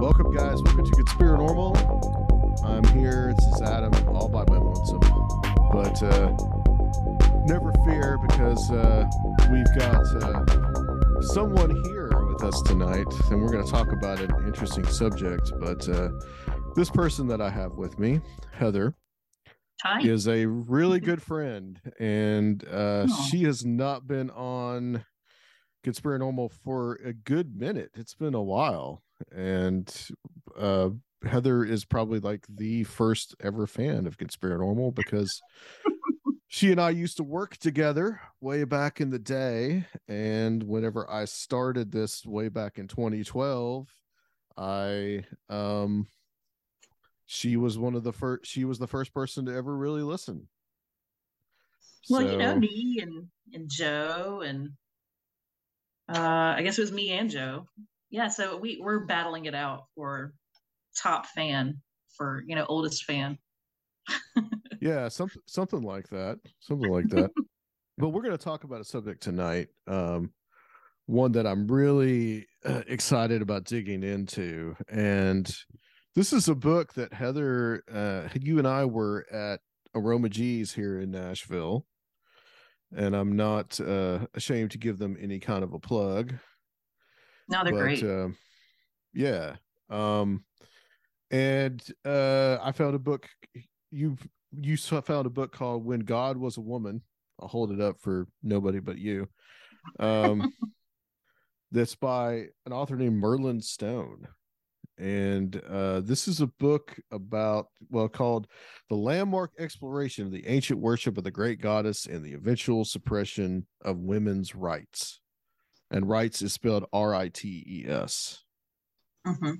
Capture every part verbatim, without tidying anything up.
Welcome, guys. Welcome to Conspira Normal. I'm here. This is Adam, all by my lonesome. But uh, never fear, because uh, we've got uh, someone here with us tonight, and we're going to talk about an interesting subject. But uh, this person that I have with me, Heather, Hi. is a really good friend, and uh, Oh. she has not been on Conspira Normal for a good minute. It's been a while, and uh, Heather is probably like the first ever fan of Conspira Normal, because she and I used to work together way back in the day. And whenever I started this way back in twenty twelve, I um she was one of the first she was the first person to ever really listen. Well, you know, So me and and Joe and uh I guess it was me and Joe. Yeah, so we we're battling it out for top fan, for, you know, oldest fan. yeah, something something like that. Something like that. But we're going to talk about a subject tonight, um, one that I'm really uh, excited about digging into. And this is a book that Heather, uh, you and I were at Aroma G's here in Nashville. And I'm not uh, ashamed to give them any kind of a plug. No, they're But great. uh, yeah. Um, and uh, I found a book. You you found a book called When God Was a Woman. I'll hold it up for nobody but you. Um, that's by an author named Merlin Stone. And uh, this is a book about, well, called The Landmark Exploration of the Ancient Worship of the Great Goddess and the Eventual Suppression of Women's Rights. And rights is spelled R I T E S. Mm-hmm.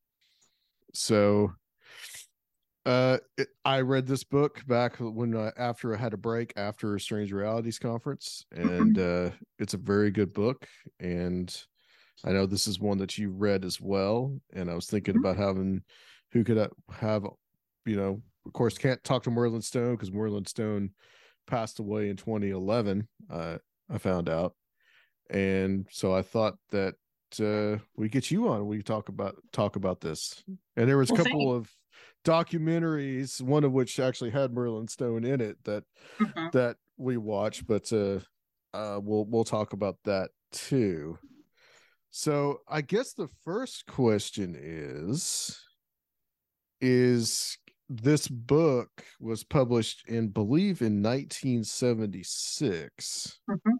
So uh, it, I read this book back when uh, after I had a break after a Strange Realities conference, and uh, it's a very good book. And I know this is one that you read as well, and I was thinking about having who could have, you know, of course, can't talk to Merlin Stone because Merlin Stone passed away in twenty eleven. Uh, I found out, and so I thought that uh, we get you on. We talk about talk about this, and there was a Well, couple thanks. of documentaries, one of which actually had Merlin Stone in it that Mm-hmm. that we watched, but uh, uh, we'll we'll talk about that too. So I guess the first question is is this book was published in believe in nineteen seventy-six, Mm-hmm.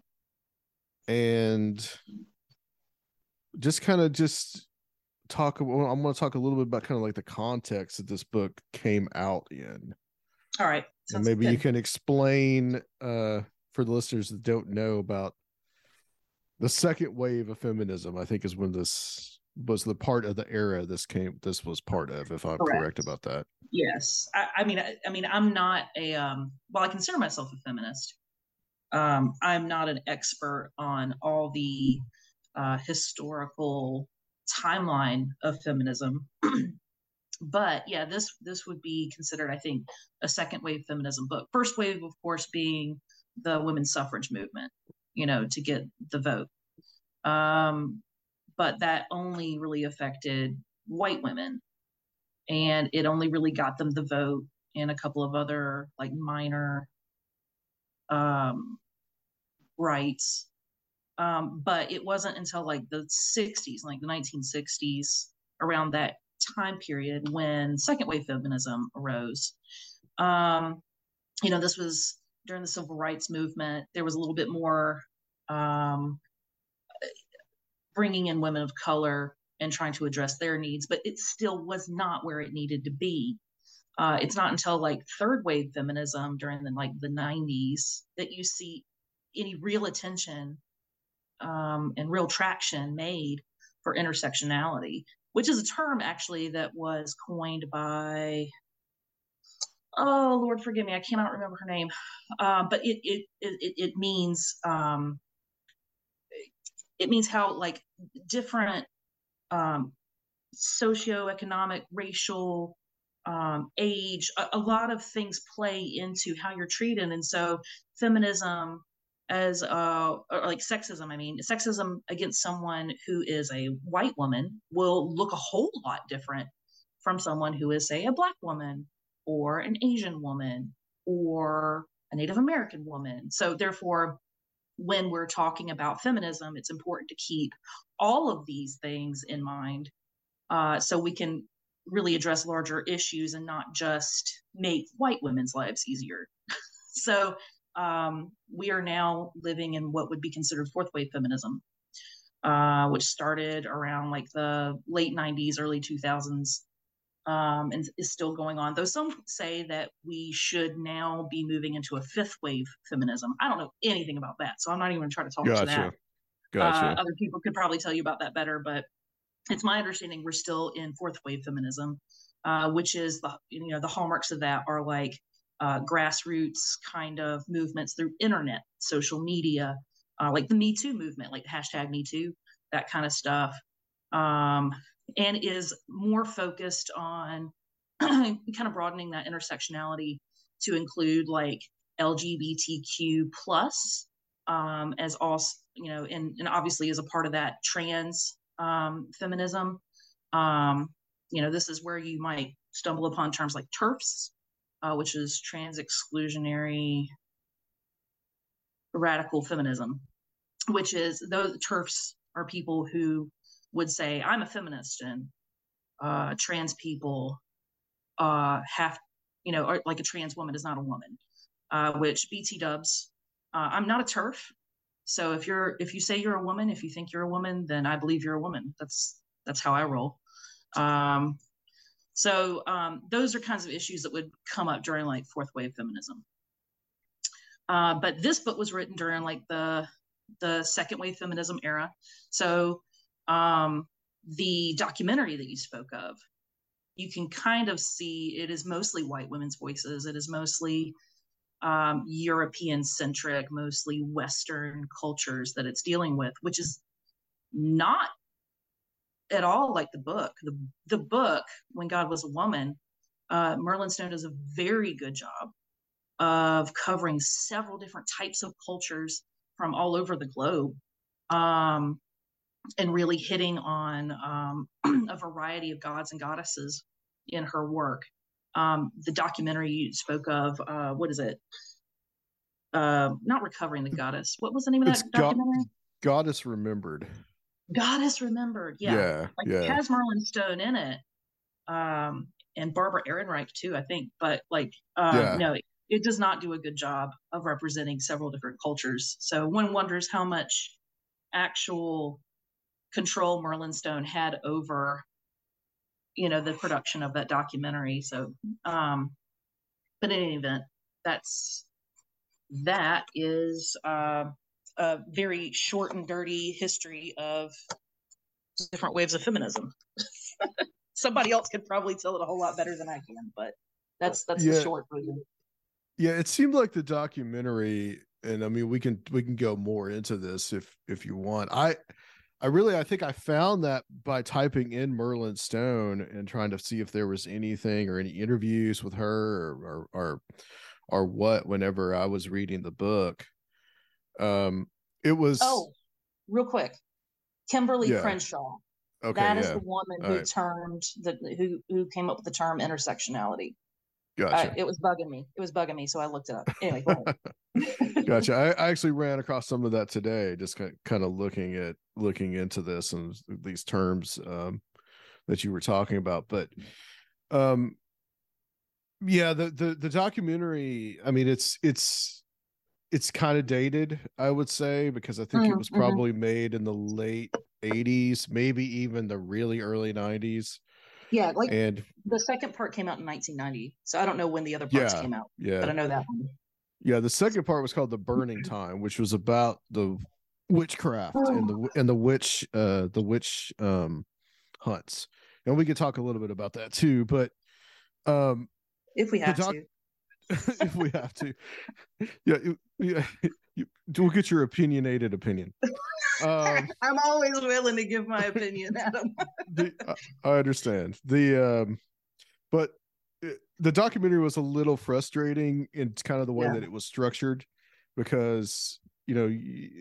and just kind of just talk well, I'm going to talk a little bit about kind of like the context that this book came out in, All right. and Sounds maybe you good. can explain uh for the listeners that don't know about the second wave of feminism. I think is when this was the part of the era this came this was part of, if I'm correct Correct. about that. Yes. I, I mean, I, I mean, I'm not a um. Well, I consider myself a feminist. Um, I'm not an expert on all the uh, historical timeline of feminism. But yeah, this this would be considered, I think, a second wave feminism book. First wave, of course, being the women's suffrage movement, you know, to get the vote. Um, but that only really affected white women, and it only really got them the vote in a couple of other like minor um, rights. Um, but it wasn't until like the sixties, like the nineteen sixties, around that time period when second wave feminism arose. Um, you know, this was during the civil rights movement. There was a little bit more um, bringing in women of color and trying to address their needs, but it still was not where it needed to be. Uh, it's not until like third wave feminism during the like the nineties that you see any real attention um, and real traction made for intersectionality, which is a term actually that was coined by, oh Lord, forgive me, I cannot remember her name, uh, but it it it, it means um, it means how like different um, socioeconomic, racial, um, age, a, a lot of things play into how you're treated, and so feminism as uh or like sexism. I mean, sexism against someone who is a white woman will look a whole lot different from someone who is, say, a black woman or an Asian woman or a Native American woman. So therefore, when we're talking about feminism, it's important to keep all of these things in mind, uh, so we can really address larger issues and not just make white women's lives easier. So um, we are now living in what would be considered fourth wave feminism, uh, which started around like the late nineties, early two thousands, um, and is still going on. Though some say that we should now be moving into a fifth wave feminism. I don't know anything about that, so I'm not even going to try to talk to that. Gotcha. Uh, Gotcha. other people could probably tell you about that better, but it's my understanding we're still in fourth wave feminism, uh, which is the you know the hallmarks of that are like uh, grassroots kind of movements through internet, social media, uh, like the Me Too movement, like hashtag Me Too, that kind of stuff, um, and is more focused on kind of broadening that intersectionality to include like L G B T Q plus, um, as also you know, and, and obviously as a part of that trans um, feminism. Um, you know, this is where you might stumble upon terms like TERFs, uh, which is trans exclusionary radical feminism, which is those TERFs are people who would say, I'm a feminist and uh, trans people uh, have, you know, or like a trans woman is not a woman, uh, which B T dubs. Uh, I'm not a TERF. So if you're if you say you're a woman, if you think you're a woman, then I believe you're a woman. That's that's how I roll. Um, so um, those are kinds of issues that would come up during like fourth wave feminism. Uh, but this book was written during like the the second wave feminism era. So um, the documentary that you spoke of, you can kind of see it is mostly white women's voices. It is mostly um, European centric, mostly Western cultures that it's dealing with, which is not at all like the book. The, the book, When God Was a Woman, uh, Merlin Stone does a very good job of covering several different types of cultures from all over the globe, um, and really hitting on um, a variety of gods and goddesses in her work. Um, the documentary you spoke of, uh, what is it? Uh, not Recovering the Goddess. What was the name of It's that God, documentary? Goddess Remembered. Goddess Remembered. Yeah, Yeah, like it yeah, has Merlin Stone in it, um, and Barbara Ehrenreich too, I think. But like, um, yeah. no, it, it does not do a good job of representing several different cultures. So one wonders how much actual control Merlin Stone had over, you know, the production of that documentary. So, um, but in any event, that's that is uh, a very short and dirty history of different waves of feminism. Somebody else could probably tell it a whole lot better than I can, but that's that's the Yeah, short version. yeah. It seemed like the documentary, and I mean, we can we can go more into this if if you want. I I really I think I found that by typing in Merlin Stone and trying to see if there was anything or any interviews with her or or or, or what whenever I was reading the book. Um it was Oh, real quick, Kimberly yeah. Crenshaw. Okay, That is yeah. the woman All who right. termed the who who came up with the term intersectionality. Uh, Gotcha. it was bugging me. It was bugging me, so I looked it up. Anyway, go ahead. Gotcha. I, I actually ran across some of that today, just kind of, kind of looking at looking into this and these terms um, that you were talking about. But um, yeah, the the the documentary. I mean, it's it's it's kind of dated, I would say, because I think it was Mm-hmm. probably made in the late eighties, maybe even the really early nineties. Yeah, like And the second part came out in nineteen ninety, so I don't know when the other parts yeah, came out, but yeah. I know that one. Yeah, the second part was called The Burning Time, which was about the witchcraft and the and the witch uh the witch um hunts. And we could talk a little bit about that too, but um If we the have doc to. if we have to. Yeah, you, yeah you, we'll get your opinionated opinion. Um I'm always willing to give my opinion, Adam. the, I understand. The um but it, the documentary was a little frustrating in kind of the way Yeah. that it was structured because you know,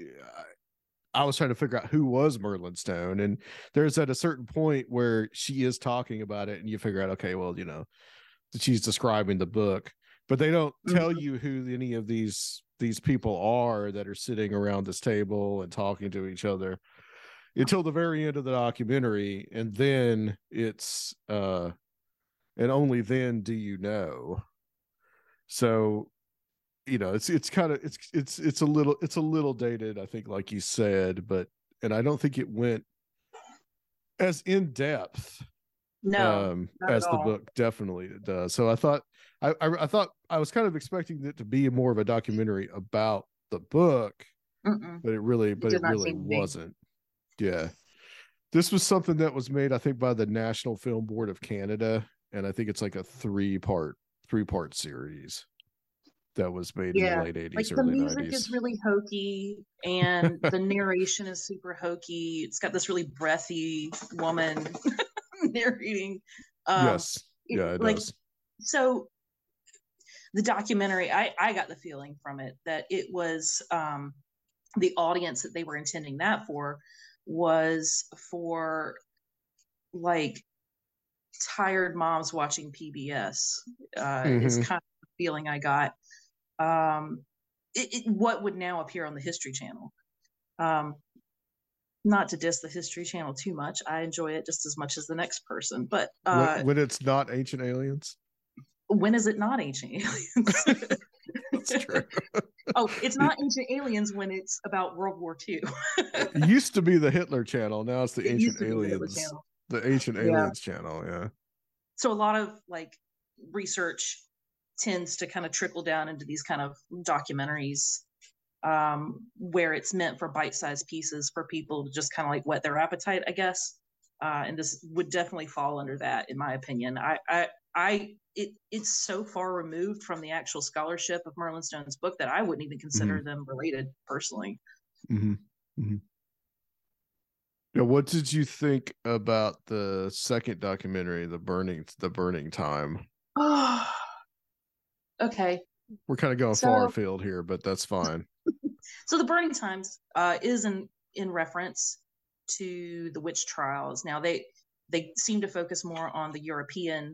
I was trying to figure out who was Merlin Stone, and there's at a certain point where she is talking about it, and you figure out, okay, well, you know, she's describing the book, but they don't tell Mhm. you who any of these these people are that are sitting around this table and talking to each other until the very end of the documentary, and then it's uh and only then do you know. So, you know, it's it's kind of it's it's it's a little it's a little dated, I think, like you said, but and I don't think it went as in depth No, um not at as the all. book definitely does. So I thought I, I I thought I was kind of expecting it to be more of a documentary about the book, Mm-mm. but it really It but did it not really seem to be. wasn't. Yeah. This was something that was made, I think, by the National Film Board of Canada, and I think it's like a three part three part series that was made in the Yeah. late Like eighties, the early music is nineties. really hokey and the narration is super hokey. It's got this really breathy woman narrating. Um, Yes. it, Yeah, it like, does. so the documentary, I, I got the feeling from it that it was um, the audience that they were intending that for was for like tired moms watching P B S, uh, is Mm-hmm. kind of the feeling I got. Um, it, it, what would now appear on the History Channel. Um, not to diss the History Channel too much. I enjoy it just as much as the next person. But When uh, when it's not Ancient Aliens. when is it not Ancient Aliens? That's true. Oh, it's It, not Ancient Aliens when it's about World War Two. it used to be the Hitler channel. Now it's the It used Ancient to be the Hitler Aliens. Channel. The Ancient Yeah. Aliens channel. Yeah. So a lot of like research tends to kind of trickle down into these kind of documentaries, um, where it's meant for bite-sized pieces for people to just kind of like whet their appetite, I guess. Uh, and this would definitely fall under that, in my opinion. I, I, I, it, it's so far removed from the actual scholarship of Merlin Stone's book that I wouldn't even Mm-hmm. consider them related personally. Mm-hmm. Mm-hmm. Yeah, what did you think about the second documentary, the burning, the burning time? Oh, okay. We're kind of going far So, afield here, but that's fine. so the Burning Times uh, is in in reference to the witch trials. Now they they seem to focus more on the European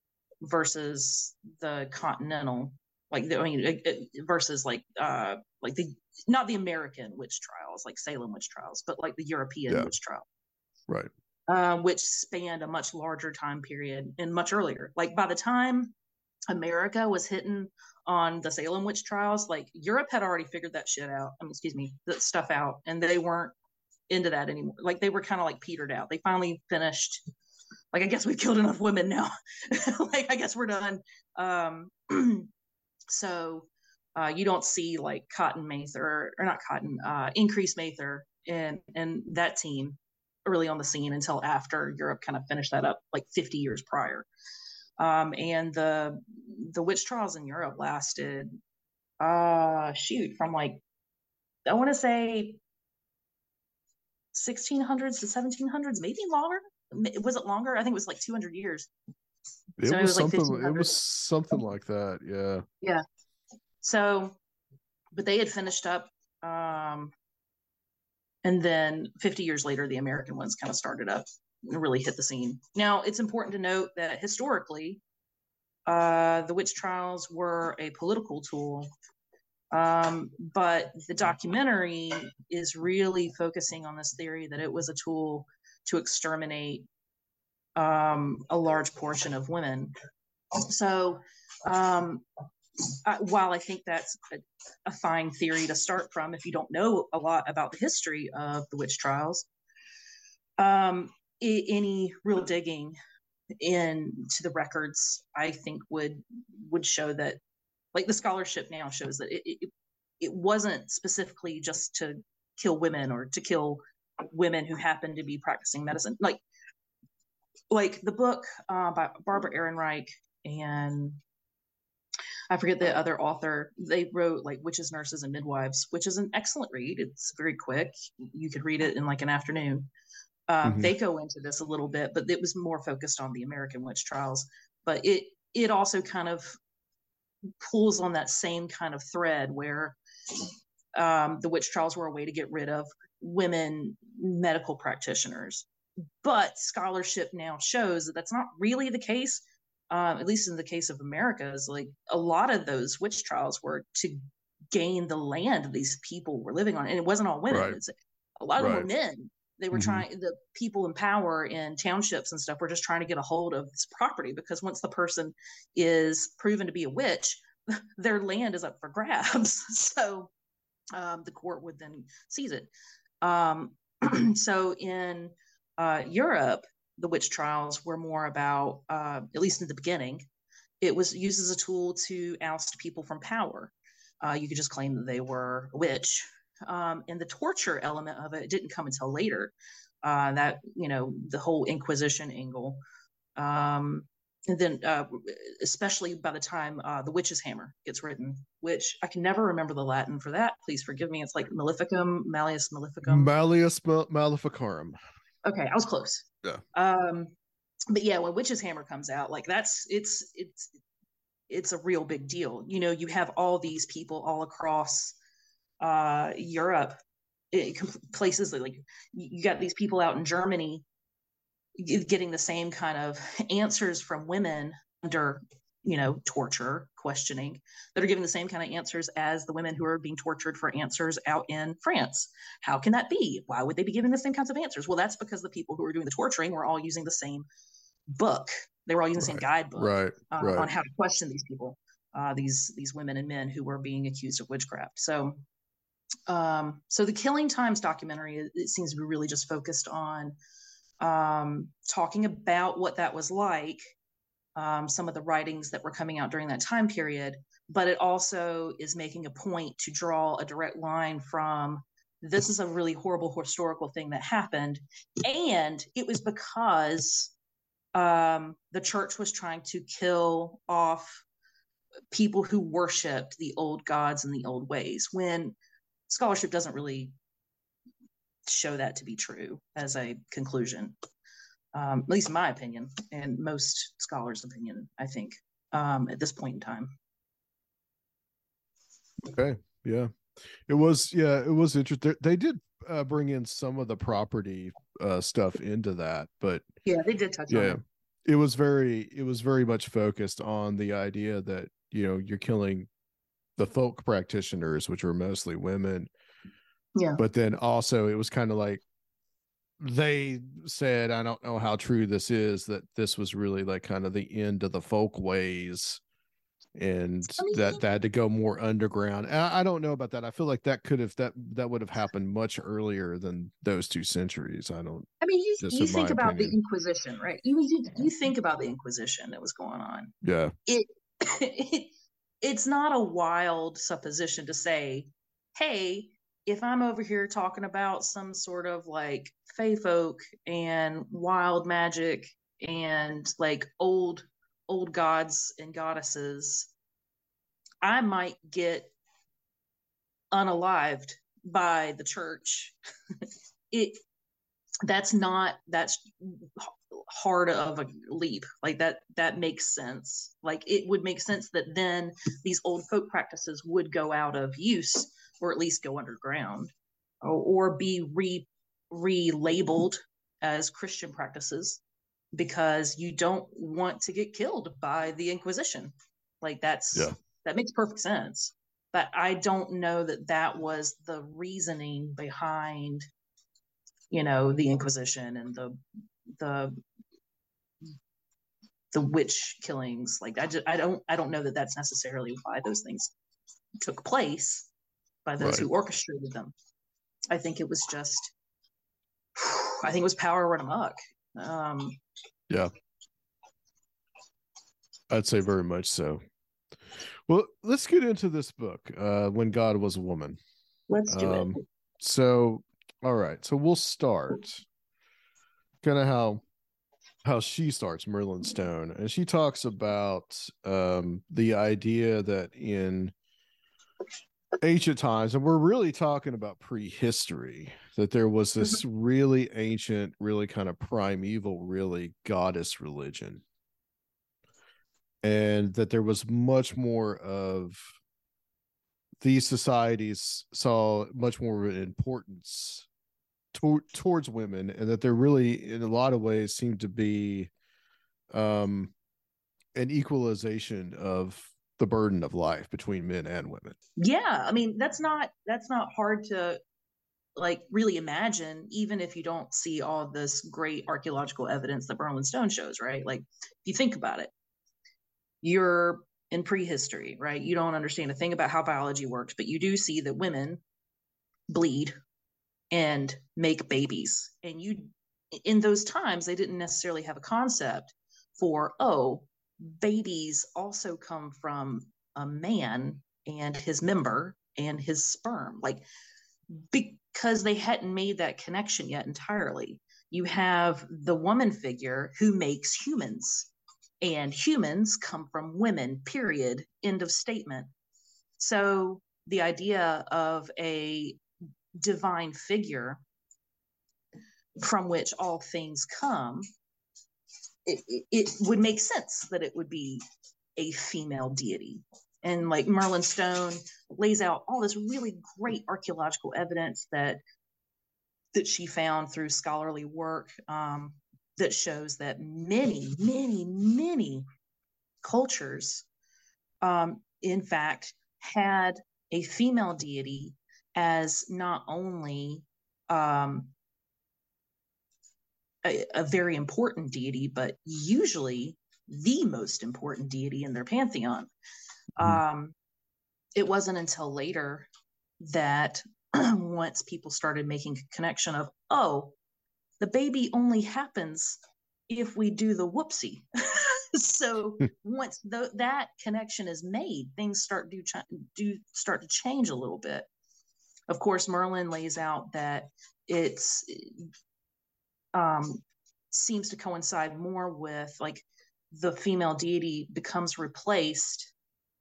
versus the continental, like the, I mean, it, it, versus like uh like the not the American witch trials, like Salem witch trials, but like the European Yeah, witch trial, right. uh, which spanned a much larger time period and much earlier. Like by the time America was hitting on the Salem witch trials, like Europe had already figured that shit out. I mean, excuse me, that stuff out, and they weren't into that anymore. Like they were kind of like petered out. They finally finished. Like I guess we killed enough women now. Like I guess we're done. Um, so uh, you don't see like Cotton Mather or not Cotton, uh, Increase Mather and and that team early on the scene until after Europe kind of finished that up like fifty years prior. Um, and the the witch trials in Europe lasted uh shoot from like I want to say sixteen hundreds to seventeen hundreds, maybe longer. Was it longer? I think it was like two hundred years. It So it was was like something. It fifteen hundred. was something like that. Yeah. Yeah. So, but they had finished up. Um, and then fifty years later, the American ones kind of started up and really hit the scene. Now, it's important to note that historically, uh, the witch trials were a political tool. Um, but the documentary is really focusing on this theory that it was a tool to exterminate um, a large portion of women. So, um, uh, while I think that's a, a fine theory to start from if you don't know a lot about the history of the witch trials, um, I- any real digging into the records, I think would would show that, like the scholarship now shows that it, it it wasn't specifically just to kill women or to kill women who happen to be practicing medicine. Like like the book uh, by Barbara Ehrenreich and I forget the other author. They wrote like Witches, Nurses, and Midwives, which is an excellent read. It's very quick. You could read it in like an afternoon. Um, Mm-hmm. they go into this a little bit, but it was more focused on the American witch trials. But it it also kind of pulls on that same kind of thread where um, the witch trials were a way to get rid of women medical practitioners. But scholarship now shows that that's not really the case. Um, at least in the case of America, is like a lot of those witch trials were to gain the land these people were living on, and it wasn't all women. Right. It's, a lot of them Right. were men. They were Mhm. trying, the people in power in townships and stuff were just trying to get a hold of this property, because once the person is proven to be a witch, their land is up for grabs. So um, the court would then seize it. Um, so in uh, Europe, the witch trials were more about, uh, at least in the beginning, it was used as a tool to oust people from power. Uh, you could just claim that they were a witch. Um, and the torture element of it didn't come until later. Uh, that, you know, the whole Inquisition angle. Um, and then, uh, especially by the time uh, the witch's hammer gets written, which I can never remember the Latin for that. Please forgive me. It's like Maleficum, Malleus Maleficum. Malleus Maleficarum. Okay, I was close. Yeah. Um, but yeah, when witch's hammer comes out, like that's it's it's it's a real big deal. You know, you have all these people all across uh, Europe, it, places like you got these people out in Germany getting the same kind of answers from women under, you know, torture, questioning, that are giving the same kind of answers as the women who are being tortured for answers out in France. How can that be? Why would they be giving the same kinds of answers? Well, that's because the people who were doing the torturing were all using the same book. They were all using the same Right. guidebook Right. uh, Right. on how to question these people, uh, these these women and men who were being accused of witchcraft. So, um, so the Killing Times documentary, it, it seems to be really just focused on um, talking about what that was like, um, some of the writings that were coming out during that time period, but it also is making a point to draw a direct line from, this is a really horrible historical thing that happened, and it was because um, the church was trying to kill off people who worshiped the old gods and the old ways, when scholarship doesn't really show that to be true as a conclusion. Um, at least in my opinion, and most scholars' opinion, I think, um, at this point in time. Okay. Yeah. It was, yeah, it was interesting. They did uh, bring in some of the property uh, stuff into that, but yeah, they did touch yeah, on it. It was very, it was very much focused on the idea that, you know, you're killing the folk practitioners, which were mostly women. Yeah. But then also it was kind of like, they said, I don't know how true this is, that this was really like kind of the end of the folk ways, and I mean, that that had to go more underground. I, I don't know about that. I feel like that could have that that would have happened much earlier than those two centuries. I don't. I mean, you just you in think my about opinion. the Inquisition, right? You, you you think about the Inquisition that was going on. Yeah. It, it it's not a wild supposition to say, hey, if I'm over here talking about some sort of like fae folk and wild magic and like old old gods and goddesses, I might get unalived by the church. it that's not that's hard of a leap. Like that that makes sense. Like it would make sense that then these old folk practices would go out of use, or at least go underground, or, or be re relabeled as Christian practices, because you don't want to get killed by the Inquisition. Like that's yeah. that makes perfect sense. But I don't know that that was the reasoning behind, you know, the Inquisition and the the the witch killings. Like I just I don't I don't know that that's necessarily why those things took place by those right. who orchestrated them. I think it was just I think it was power run amok. Um, yeah, I'd say very much so. Well, let's get into this book, uh, When God Was a Woman. Let's do um, it. So, all right. So we'll start kind of how how she starts, Merlin Stone, and she talks about um, the idea that in ancient times, and we're really talking about prehistory, that there was this really ancient, really kind of primeval, really goddess religion, and that there was much more of these societies saw much more of an importance to- towards women, and that there really, in a lot of ways, seemed to be um, an equalization of the burden of life between men and women. Yeah, I mean that's not that's not hard to like really imagine, even if you don't see all this great archaeological evidence that Merlin Stone shows, right? Like if you think about it, you're in prehistory, right? You don't understand a thing about how biology works, but you do see that women bleed and make babies. And you, in those times, they didn't necessarily have a concept for, oh, babies also come from a man and his member and his sperm. Like, because they hadn't made that connection yet entirely. You have the woman figure who makes humans, and humans come from women, period, end of statement. So the idea of a divine figure from which all things come, it, it, it would make sense that it would be a female deity. And like Merlin Stone lays out all this really great archaeological evidence that that she found through scholarly work, um, that shows that many, many, many cultures, um, in fact, had a female deity as not only um, a, a very important deity, but usually the most important deity in their pantheon. Mm-hmm. Um, it wasn't until later that once people started making a connection of, oh, the baby only happens if we do the whoopsie. So once the, that connection is made, things start do do start to change a little bit. Of course, Merlin lays out that it's um, seems to coincide more with like the female deity becomes replaced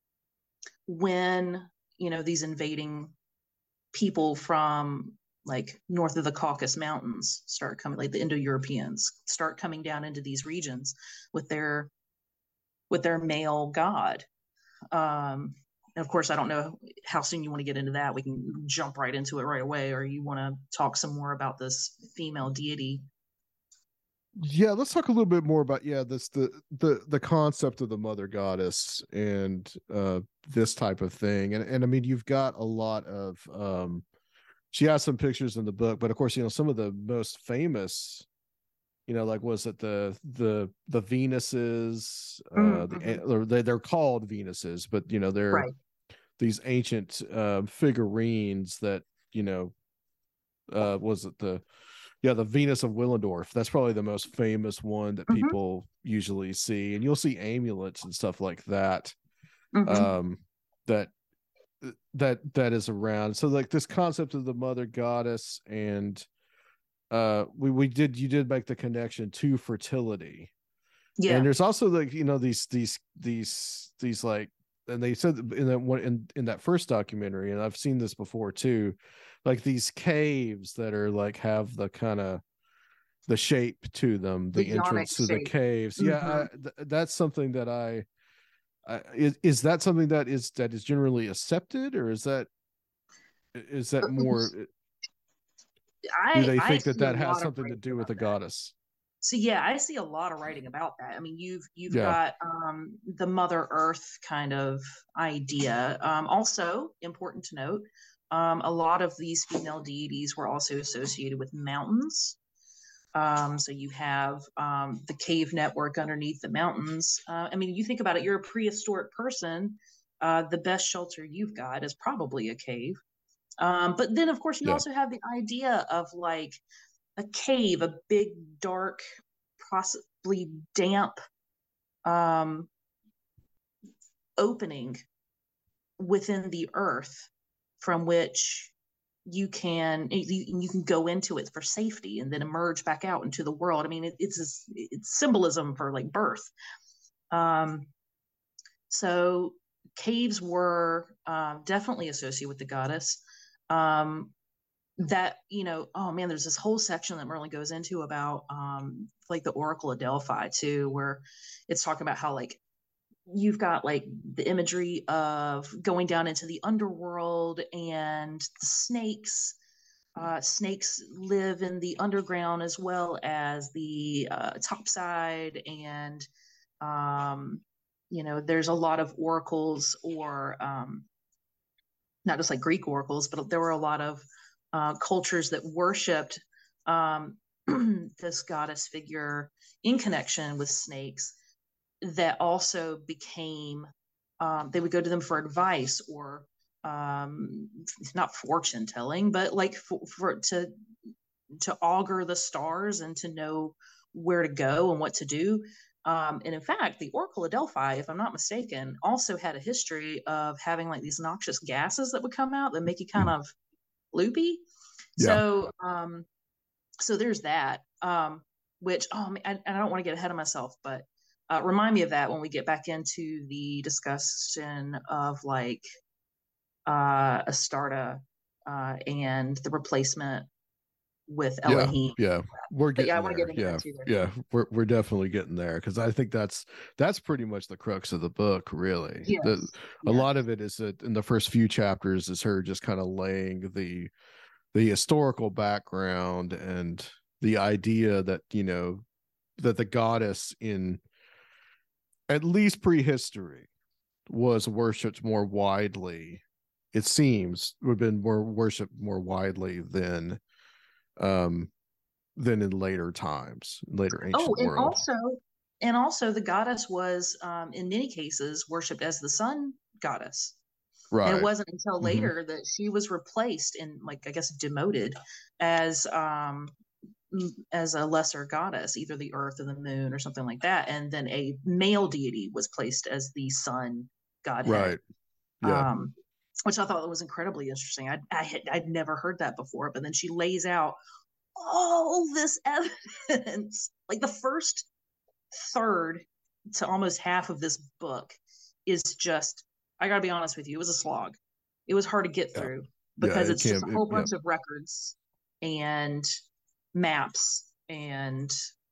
when, you know, these invading people from like north of the Caucasus Mountains start coming, like the Indo-Europeans start coming down into these regions with their with their male god. Um, and of course, I don't know how soon you want to get into that. We can jump right into it right away, or you want to talk some more about this female deity. Yeah, let's talk a little bit more about yeah this the the the concept of the mother goddess and uh this type of thing. And and I mean you've got a lot of um she has some pictures in the book, but of course, you know, some of the most famous, you know, like was it the the the Venuses, uh the Mm-hmm. or they, they're called Venuses, but you know, they're Right. these ancient uh, figurines that, you know, uh was it the yeah, the Venus of Willendorf. That's probably the most famous one that Mm-hmm. people usually see. And you'll see amulets and stuff like that. Mm-hmm. Um that that that is around. So like this concept of the mother goddess, and uh we we did you did make the connection to fertility. And Yeah. there's also like, you know, these these these these like, and they said in that one in, in that first documentary, and I've seen this before too, like these caves that are like have the kind of the shape to them, The the yonic entrance to the shape. caves. Yeah, Mm-hmm. I, th- that's something that I, I is, is that something that is that is generally accepted, or is that is that more, do I they I think that see a that has lot of something to writing do with about a that. goddess? So yeah, I see a lot of writing about that. I mean, you've you've Yeah. got um, the Mother Earth kind of idea. Um, also important to note, um, a lot of these female deities were also associated with mountains. Um, so you have um, the cave network underneath the mountains. Uh, I mean, you think about it, you're a prehistoric person. Uh, the best shelter you've got is probably a cave. Um, but then, of course, you Yeah. also have the idea of like a cave, a big, dark, possibly damp um, opening within the earth from which you can you, you can go into it for safety and then emerge back out into the world. I mean, it, it's a, it's symbolism for like birth. Um, so caves were um, definitely associated with the goddess. Um, that you know, oh man, there's this whole section that Merlin goes into about um, like the Oracle of Delphi too, where it's talking about how like you've got like the imagery of going down into the underworld and the snakes. Uh, snakes live in the underground as well as the uh, top side, and um, you know, there's a lot of oracles, or um, not just like Greek oracles, but there were a lot of uh, cultures that worshipped um, this goddess figure in connection with snakes, that also became, um, they would go to them for advice, or um, not fortune telling, but like for, for to to augur the stars and to know where to go and what to do. Um, and in fact, the Oracle of Delphi, if I'm not mistaken, also had a history of having like these noxious gases that would come out that make you kind of loopy. Yeah. So, um, so there's that. Um, which, oh, I, I don't want to get ahead of myself, but uh, remind me of that when we get back into the discussion of like uh, Astarta uh, and the replacement with Yeah, Elohim. yeah, we're But yeah, I getting want to there. get into Yeah, that too. There. yeah, we're we're definitely getting there, because I think that's that's pretty much the crux of the book, really. The Yes. A Yes. lot of it is that in the first few chapters is her just kind of laying the the historical background and the idea that, you know, that the goddess in at least prehistory was worshipped more widely. It seems would have been more worshipped more widely than um than in later times, later Oh, ancient and world. also, and also the goddess was, um, in many cases, worshipped as the sun goddess. And it Right. wasn't until Mm-hmm. later that she was replaced and, like, I guess, demoted as um, as a lesser goddess, either the earth or the moon or something like that. And then a male deity was placed as the sun godhead, Right. Yeah. um, which I thought was incredibly interesting. I, I had, I'd never heard that before, but then she lays out all this evidence. Like the first third to almost half of this book is just, I gotta be honest with you, it was a slog. It was hard to get Yeah. through Yeah. because It it's just can't. a It, whole yeah. bunch of records and maps, and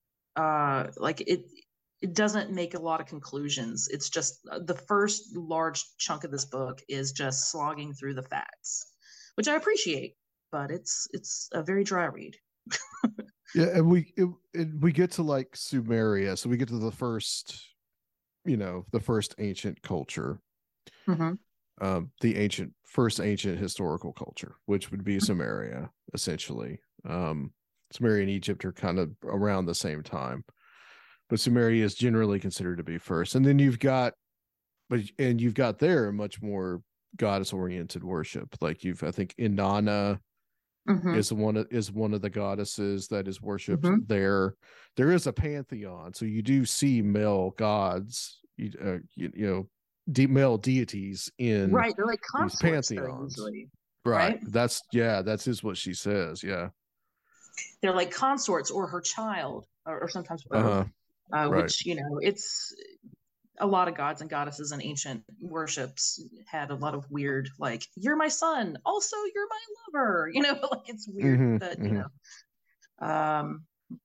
uh like it it doesn't make a lot of conclusions. It's just uh, the first large chunk of this book is just slogging through the facts, which I appreciate, but it's it's a very dry read. Yeah. And we it, it, we get to like Sumeria, so we get to the first, you know, the first ancient culture, Mm-hmm. um, the ancient first ancient historical culture, which would be Sumeria, essentially. Um, Sumeria and Egypt are kind of around the same time, but Sumeria is generally considered to be first. And then you've got, but and you've got there much more goddess oriented worship. Like you've, I think Inanna Mm-hmm. is one of is one of the goddesses that is worshipped Mm-hmm. there. There is a pantheon, so you do see male gods, you, uh, you, you know, de- male deities in Right, they're like these consorts though, pantheons. usually, Right. right? That's yeah. That's is what she says. Yeah. They're like consorts or her child, or, or sometimes Uh both. huh. Uh, Right. which, you know, it's a lot of gods and goddesses in ancient worships had a lot of weird, like, you're my son, also you're my lover, you know, like it's weird Mm-hmm. that, you Mm-hmm. know. Um,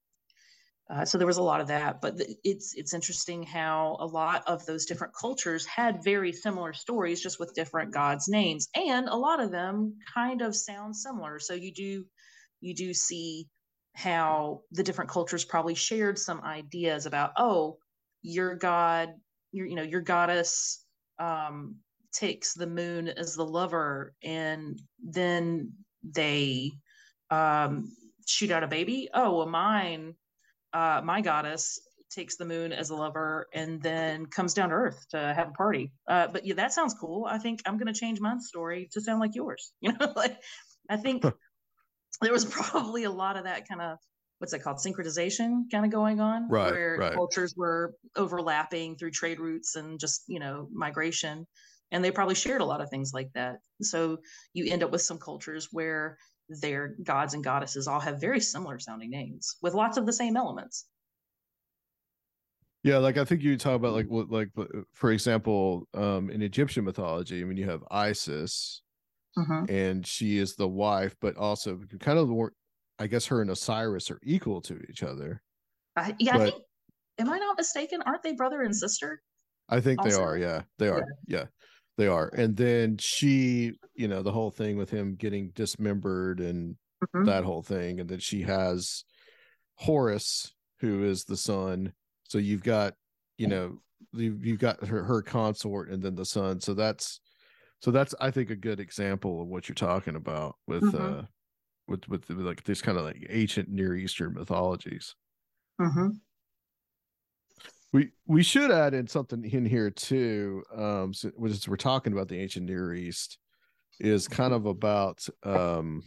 uh, so there was a lot of that, but th- it's it's interesting how a lot of those different cultures had very similar stories, just with different gods' names, and a lot of them kind of sound similar. So you do you do see how the different cultures probably shared some ideas about, oh, your god, your you know your goddess um, takes the moon as the lover, and then they um, shoot out a baby. Oh, well, mine uh, my goddess takes the moon as a lover and then comes down to earth to have a party. Uh, but yeah, that sounds cool. I think I'm going to change my story to sound like yours. You know, like I think there was probably a lot of that kind of, what's that called, synchronization kind of going on, Right. where Right. cultures were overlapping through trade routes and just, you know, migration. And they probably shared a lot of things like that. So you end up with some cultures where their gods and goddesses all have very similar sounding names with lots of the same elements. Yeah, like I think you talk about like what like for example, um in Egyptian mythology, I mean you have Isis, Mm-hmm. and she is the wife, but also kind of the, I guess her and Osiris are equal to each other. I, yeah, I But think, am I not mistaken? Aren't they brother and sister? I think they Also, are. Yeah, they yeah. are. Yeah, they are. And then she, you know, the whole thing with him getting dismembered and Mhm. that whole thing. And then she has Horus, who is the son. So you've got, you know, you've, you've got her, her consort and then the son. So that's, so that's, I think, a good example of what you're talking about with, Mhm. uh, with, with, with like this kind of like ancient Near Eastern mythologies. Mhm. We we should add in something in here too. Um, so, as we're talking about the ancient Near East, is kind of about um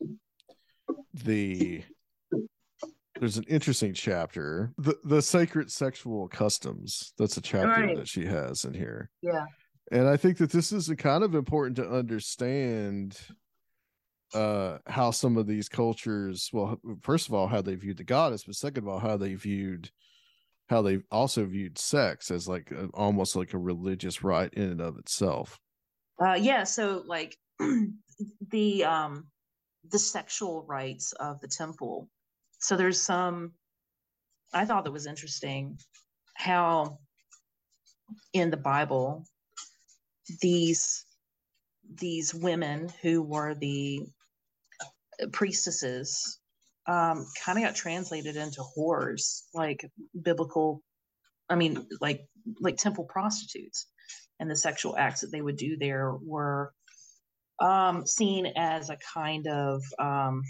the there's an interesting chapter, the the sacred sexual customs. That's a All chapter right. that she has in here, Yeah. and I think that this is kind of important to understand uh how some of these cultures, well, first of all, how they viewed the goddess, but second of all, how they viewed how they also viewed sex as like a, almost like a religious rite in and of itself. Uh, yeah. So like the um the sexual rites of the temple. So there's some I thought that was interesting how in the Bible these these women who were the priestesses um, kind of got translated into whores, like biblical. I mean, like like temple prostitutes, and the sexual acts that they would do there were um, seen as a kind of um,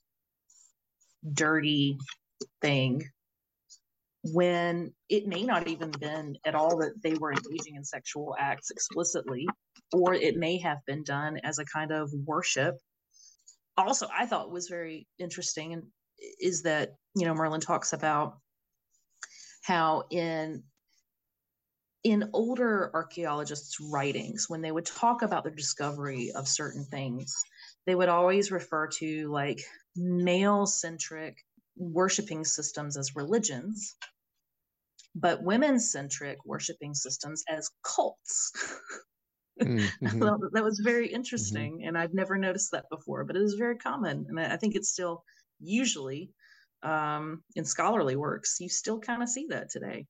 dirty thing when it may not even been at all that they were engaging in sexual acts explicitly, or it may have been done as a kind of worship. Also, I thought was very interesting and is that, you know, Merlin talks about how in in older archaeologists' writings, when they would talk about the discovery of certain things, they would always refer to like male centric worshiping systems as religions, but women centric worshiping systems as cults. Mm-hmm. That was very Mm-hmm. interesting. And I've never noticed that before, but it is very common. And I think it's still usually um, in scholarly works, you still kind of see that today.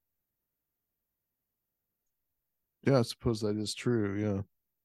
Yeah, I suppose that is true. Yeah,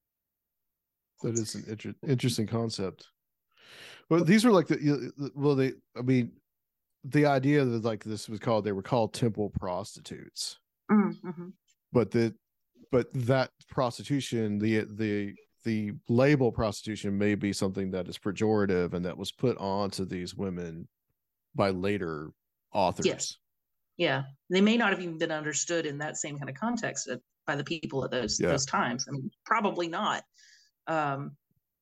that is an inter- interesting concept. Well, these were like the well, they. I mean, the idea that like this was called, they were called temple prostitutes, Mm-hmm. but the but that prostitution, the the the label prostitution may be something that is pejorative and that was put onto these women by later Yes. authors. Yeah. They may not have even been understood in that same kind of context by the people at those Yeah. those times. I mean, probably not. Um,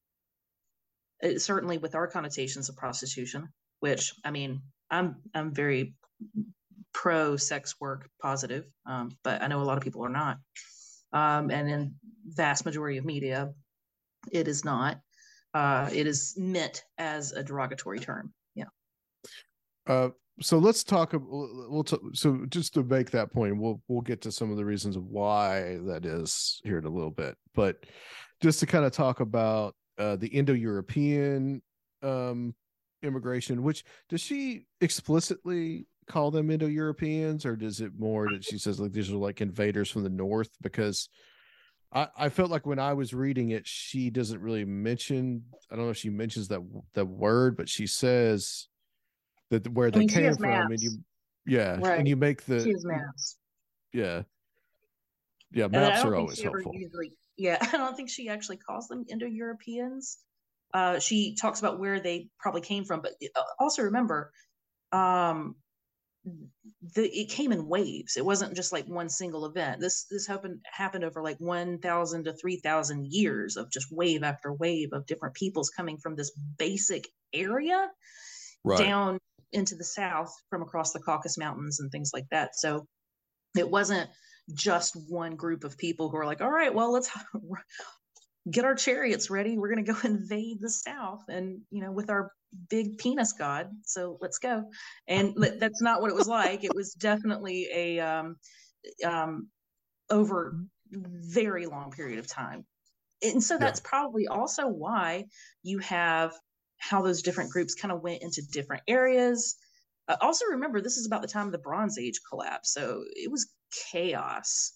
it, certainly with our connotations of prostitution, which I mean, I'm I'm very pro sex work positive, um, but I know a lot of people are not. Um, and in vast majority of media, it is not. Uh, it is meant as a derogatory term. Yeah. Uh, so let's talk. We'll t- so just to make that point, we'll we'll get to some of the reasons of why that is here in a little bit. But just to kind of talk about uh, the Indo-European um, immigration, which does she explicitly call them Indo-Europeans, or does it more that she says like these are like invaders from the north? Because I, I felt like when I was reading it, she doesn't really mention. I don't know if she mentions that that word, but she says that where I they mean, she came has from, and maps, you, yeah, right? and you make She the, has maps. yeah, yeah, And then I maps don't are think always she ever helpful. usually, yeah, I don't think she actually calls them Indo-Europeans. Uh, she talks about where they probably came from, but uh, also remember, um, the it came in waves. It wasn't just like one single event. This this happened happened over like one thousand to three thousand years of just wave after wave of different peoples coming from this basic area Right. down into the south from across the Caucasus Mountains and things like that. So it wasn't just one group of people who are like, all right, well, let's get our chariots ready. We're going to go invade the South and, you know, with our big penis god. So let's go. And that's not what it was like. It was definitely a, um, um, over very long period of time. And so Yeah. that's probably also why you have how those different groups kind of went into different areas. Uh, also, remember, this is about the time of the Bronze Age collapse. So it was chaos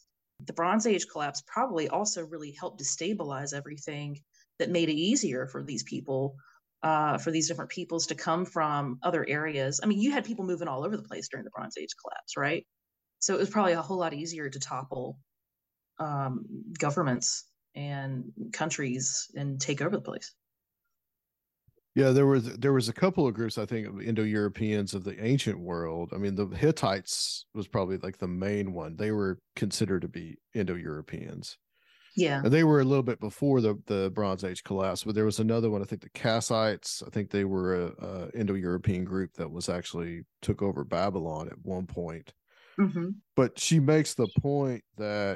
The Bronze Age collapse probably also really helped destabilize everything, that made it easier for these people, uh, for these different peoples to come from other areas. I mean, you had people moving all over the place during the Bronze Age collapse, right? So it was probably a whole lot easier to topple um, governments and countries and take over the place. Yeah, there was there was a couple of groups, I think, of Indo-Europeans of the ancient world. I mean, the Hittites was probably like the main one. They were considered to be Indo-Europeans. Yeah. And they were a little bit before the, the Bronze Age collapse, but there was another one, I think the Kassites. I think they were a, a Indo-European group that was actually took over Babylon at one point. Mm-hmm. But she makes the point that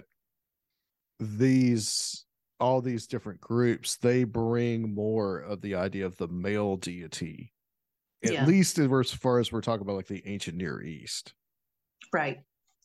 these all these different groups, they bring more of the idea of the male deity, at Yeah. least as far as we're talking about like the ancient Near East. Right.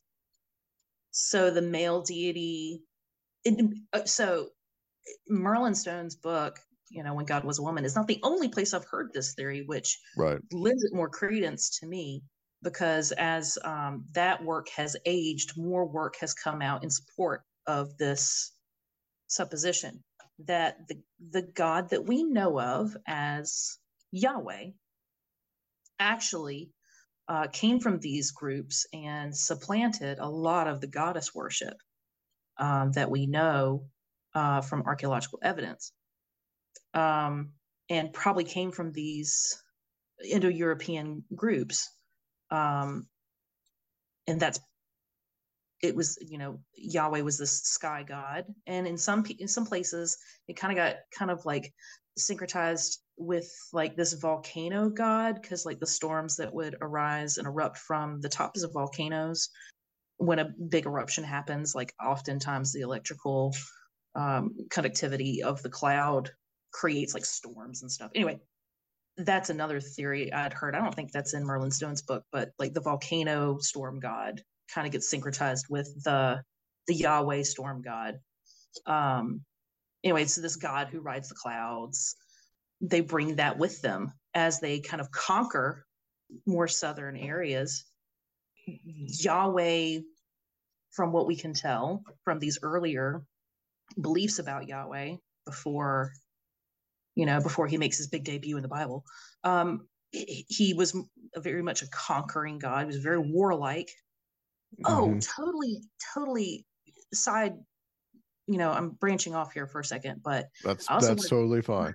So the male deity, it, so Merlin Stone's book, you know, When God Was a Woman, is not the only place I've heard this theory, which right. lends it more credence to me, because as um, that work has aged, more work has come out in support of this supposition that the, the God that we know of as Yahweh actually uh, came from these groups and supplanted a lot of the goddess worship um, that we know uh, from archaeological evidence, um, and probably came from these Indo-European groups. Um, and that's, it was, you know, Yahweh was this sky god. And in some, in some places, it kind of got kind of like syncretized with like this volcano god, because like the storms that would arise and erupt from the tops of volcanoes, when a big eruption happens, like oftentimes the electrical um, conductivity of the cloud creates like storms and stuff. Anyway, that's another theory I'd heard. I don't think that's in Merlin Stone's book, but like the volcano storm god kind of gets syncretized with the the Yahweh storm god. Um, anyway, so this god who rides the clouds, they bring that with them as they kind of conquer more southern areas. Yahweh, from what we can tell from these earlier beliefs about Yahweh before, you know, before he makes his big debut in the Bible, um, he was a very much a conquering God. He was very warlike. Oh, Mm-hmm. totally, totally side, you know, I'm branching off here for a second, but that's I also that's wanted... totally fine.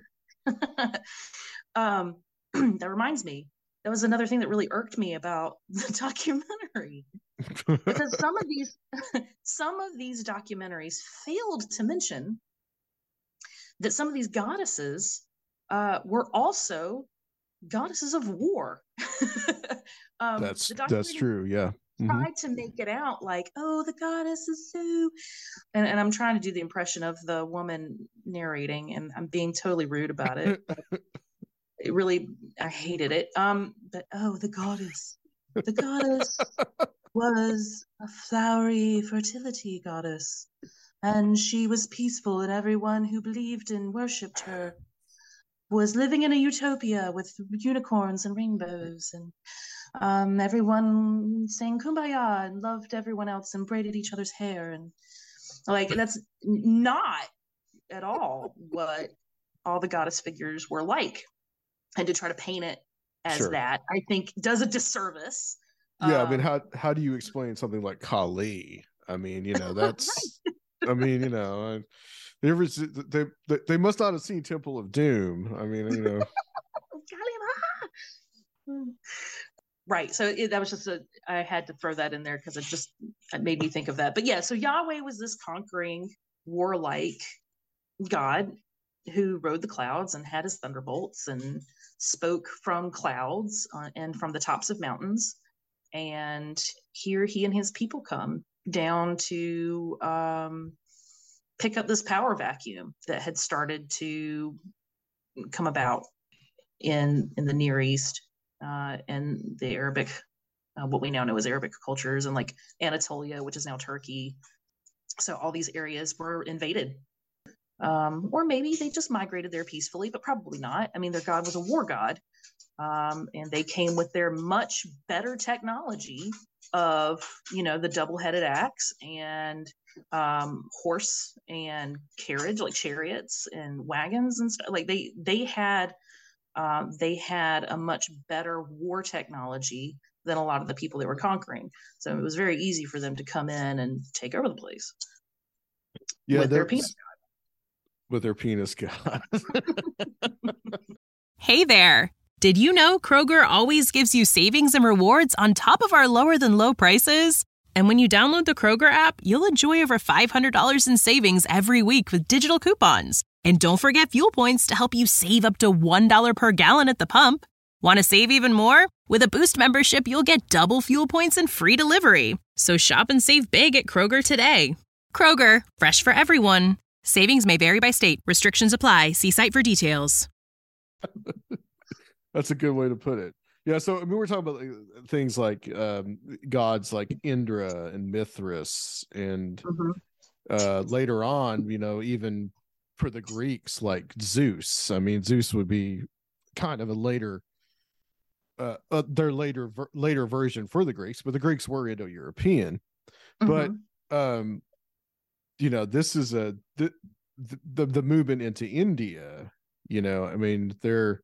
um, that reminds me, that was another thing that really irked me about the documentary. Because some of these some of these documentaries failed to mention that some of these goddesses uh, were also goddesses of war. um, that's the that's true. Yeah. Mm-hmm. Tried to make it out like, oh, the goddess is so, and, and I'm trying to do the impression of the woman narrating, and I'm being totally rude about it. It really, I hated it. Um, but oh, the goddess, the goddess was a flowery fertility goddess, and she was peaceful, and everyone who believed and worshipped her was living in a utopia with unicorns and rainbows, and um, everyone sang kumbaya and loved everyone else and braided each other's hair. And like, that's not at all what all the goddess figures were like. And to try to paint it as sure. that, I think does a disservice. Yeah, um, I mean, how how do you explain something like Kali? I mean, you know, that's, right. I mean, you know, they, they they they must not have seen Temple of Doom. I mean, you know. Right. So it, that was just a, I had to throw that in there because it just it made me think of that. But yeah, so Yahweh was this conquering, warlike God who rode the clouds and had his thunderbolts and spoke from clouds uh, and from the tops of mountains. And here he and his people come down to um, pick up this power vacuum that had started to come about in in the Near East uh, and the Arabic, uh, what we now know as Arabic cultures, and like Anatolia, which is now Turkey. So all these areas were invaded. Um, or maybe they just migrated there peacefully, but probably not. I mean, their god was a war god. Um, and they came with their much better technology of, you know, the double-headed axe and um, horse and carriage, like chariots and wagons and stuff. Like they they had um, they had a much better war technology than a lot of the people they were conquering. So it was very easy for them to come in and take over the place. Yeah, with their penis with their penis god. Hey there. Did you know Kroger always gives you savings and rewards on top of our lower than low prices? And when you download the Kroger app, you'll enjoy over five hundred dollars in savings every week with digital coupons. And don't forget fuel points to help you save up to one dollar per gallon at the pump. Want to save even more? With a Boost membership, you'll get double fuel points and free delivery. So shop and save big at Kroger today. Kroger, fresh for everyone. Savings may vary by state. Restrictions apply. See site for details. That's a good way to put it. Yeah, so I mean, we're talking about like, things like um, gods like Indra and Mithras, and mm-hmm. uh, later on, you know, even for the Greeks, like Zeus. I mean, Zeus would be kind of a later, uh, uh, their later ver- later version for the Greeks, but the Greeks were Indo-European. Mm-hmm. But um, you know, this is a the, the the movement into India. You know, I mean, they're.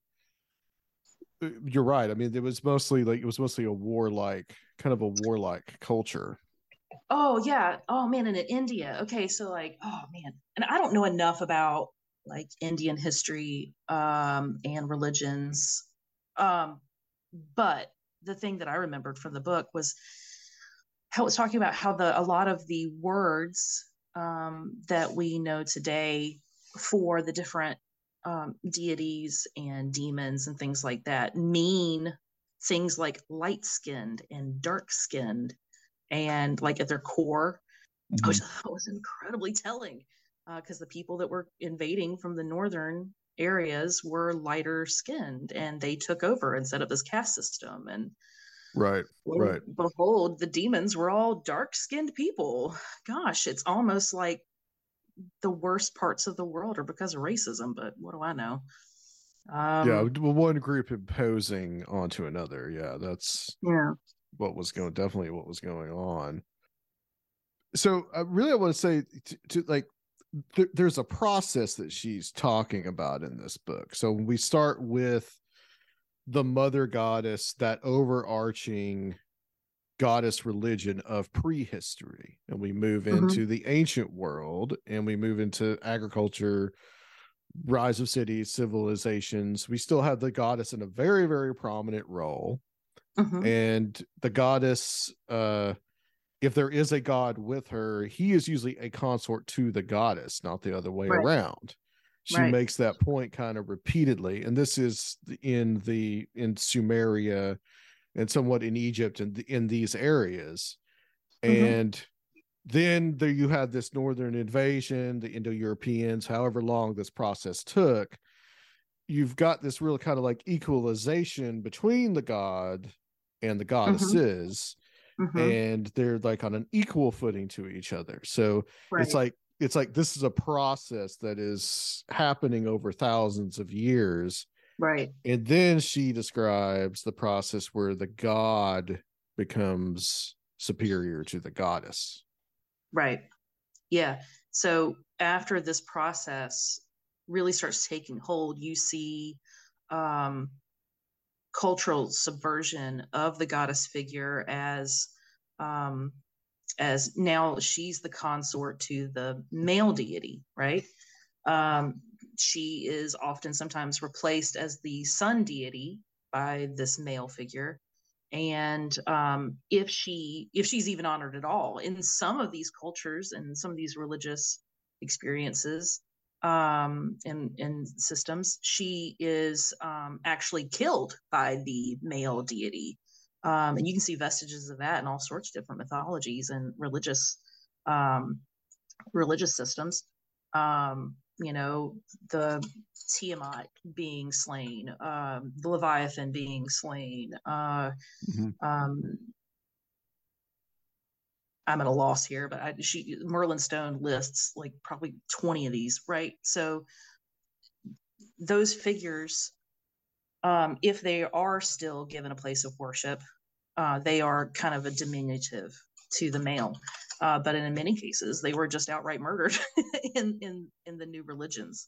You're right. I mean, it was mostly like it was mostly a warlike kind of a warlike culture. Oh yeah. Oh man, and in India. Okay, so like, oh man, and I don't know enough about like Indian history um, and religions, um, but the thing that I remembered from the book was how it was talking about how the a lot of the words um, that we know today for the different Um, deities and demons and things like that mean things like light-skinned and dark-skinned, and like at their core, mm-hmm. which was incredibly telling because uh, the people that were invading from the northern areas were lighter skinned, and they took over and set up this caste system. And right, right. Behold, the demons were all dark-skinned people. Gosh, it's almost like the worst parts of the world are because of racism, but what do I know? Um, yeah, one group imposing onto another. Yeah, that's yeah what was going definitely what was going on. So, uh, really, I want to say to, to like, th- there's a process that she's talking about in this book. So we start with the mother goddess, that overarching goddess religion of prehistory, and we move mm-hmm. into the ancient world, and we move into agriculture, rise of cities, civilizations. We still have the goddess in a very, very prominent role. Mm-hmm. And the goddess, uh, if there is a god with her, he is usually a consort to the goddess, not the other way right. around. She right. makes that point kind of repeatedly. And this is in the in Sumeria and somewhat in Egypt and in these areas. Mm-hmm. And then there you had this northern invasion, the Indo-Europeans, however long this process took. You've got this real kind of like equalization between the god and the goddesses, mm-hmm. and they're like on an equal footing to each other. So right. it's like it's like this is a process that is happening over thousands of years. Right. And then she describes the process where the god becomes superior to the goddess. Right. Yeah. So after this process really starts taking hold, you see um, cultural subversion of the goddess figure as um, as now she's the consort to the male deity, right? Um, she is often sometimes replaced as the sun deity by this male figure. And um, if she if she's even honored at all in some of these cultures and some of these religious experiences um, and, and systems, she is um, actually killed by the male deity. Um, and you can see vestiges of that in all sorts of different mythologies and religious um, religious systems. Um, you know, the Tiamat being slain, um, the Leviathan being slain. Uh, mm-hmm. um, I'm at a loss here, but I, she Merlin Stone lists like probably twenty of these, right? So those figures um, if they are still given a place of worship, uh, they are kind of a diminutive to the male. Uh, but in many cases, they were just outright murdered in, in, in the new religions.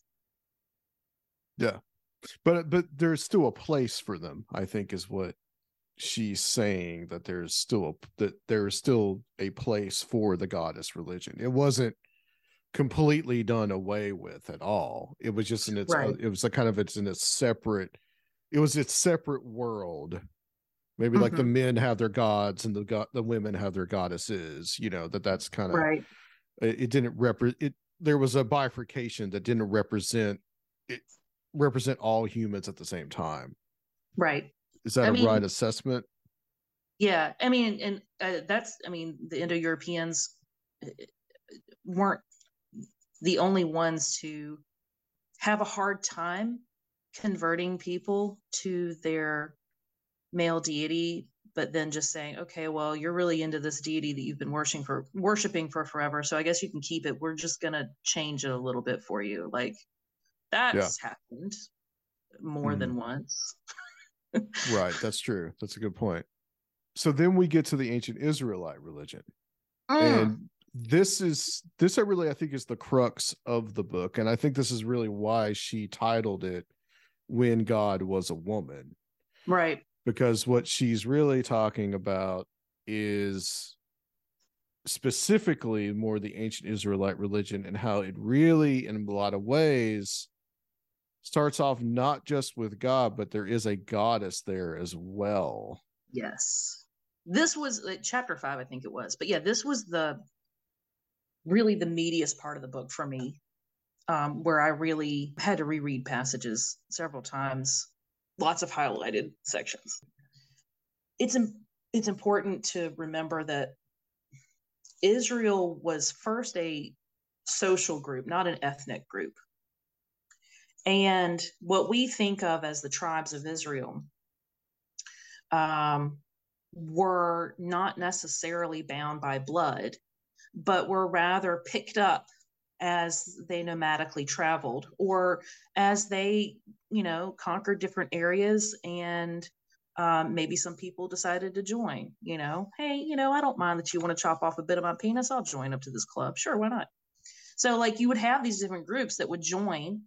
Yeah. But, but there's still a place for them, I think, is what she's saying, that there's still a, that there's still a place for the goddess religion. It wasn't completely done away with at all. It was just in its, Right. uh, it was a kind of, it's in a separate, it was its separate world. Maybe mm-hmm. like the men have their gods and the god, the women have their goddesses, you know, that that's kind of, right. It, it didn't represent it. There was a bifurcation that didn't represent it, represent all humans at the same time. Right. Is that I a mean, right assessment? Yeah. I mean, and uh, that's, I mean, the Indo-Europeans weren't the only ones to have a hard time converting people to their male deity, but then just saying, okay, well, you're really into this deity that you've been worshiping for worshiping for forever, so I guess you can keep it. We're just gonna change it a little bit for you. Like that's yeah. happened more mm. than once. Right, that's true. That's a good point. So then we get to the ancient Israelite religion. Mm. And this is this I really I think is the crux of the book. And I think this is really why she titled it When God Was a Woman. Right. Because what she's really talking about is specifically more the ancient Israelite religion and how it really, in a lot of ways, starts off not just with God, but there is a goddess there as well. Yes. This was like, chapter five, I think it was. But yeah, this was the really the meatiest part of the book for me, um, where I really had to reread passages several times. Lots of highlighted sections. It's it's important to remember that Israel was first a social group, not an ethnic group. And what we think of as the tribes of Israel um, were not necessarily bound by blood, but were rather picked up as they nomadically traveled, or as they, you know, conquered different areas, and um, maybe some people decided to join, you know, hey, you know, I don't mind that you want to chop off a bit of my penis. I'll join up to this club. Sure, why not? So like you would have these different groups that would join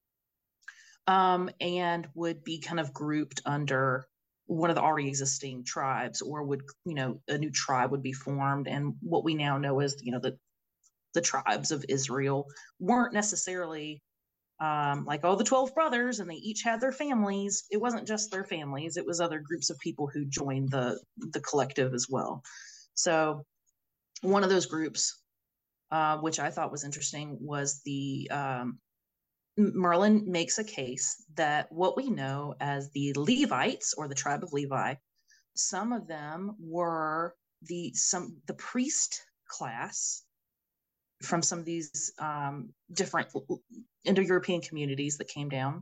um, and would be kind of grouped under one of the already existing tribes, or would, you know, a new tribe would be formed. And what we now know as, you know, the the tribes of Israel weren't necessarily um, like, oh, the twelve brothers and they each had their families. It wasn't just their families. It was other groups of people who joined the, the collective as well. So one of those groups, uh, which I thought was interesting, was the, um, Merlin makes a case that what we know as the Levites, or the tribe of Levi, some of them were the, some, the priest class from some of these um, different Indo-European communities that came down,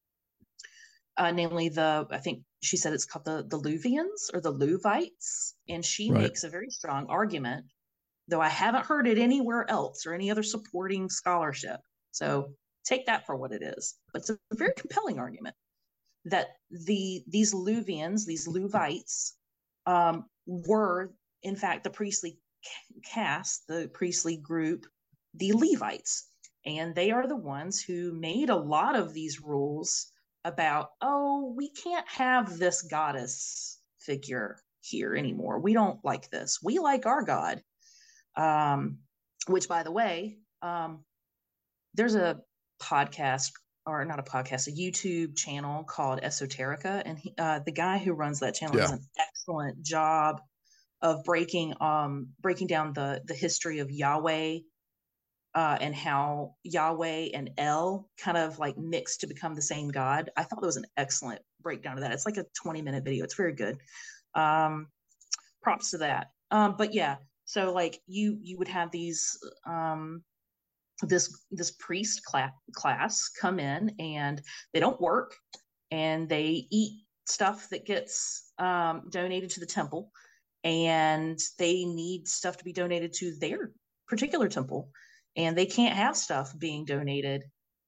uh, namely the, I think she said it's called the, the Luvians or the Luvites. And she right. makes a very strong argument, though I haven't heard it anywhere else or any other supporting scholarship. So take that for what it is. But it's a very compelling argument that the these Luvians, these Luvites, um, were in fact the priestly caste, the priestly group, the Levites. And they are the ones who made a lot of these rules about, oh, we can't have this goddess figure here anymore. We don't like this. We like our God. Um, which, by the way, um, there's a podcast, or not a podcast, a YouTube channel called Esoterica. And he, uh, the guy who runs that channel yeah. does an excellent job of breaking um breaking down the the history of Yahweh, uh, and how Yahweh and El kind of like mixed to become the same God. I thought it was an excellent breakdown of that. It's like a twenty minute video. It's very good. Um, props to that. Um, but yeah, so like you you would have these um this this priest class class come in, and they don't work, and they eat stuff that gets um, donated to the temple. And they need stuff to be donated to their particular temple, and they can't have stuff being donated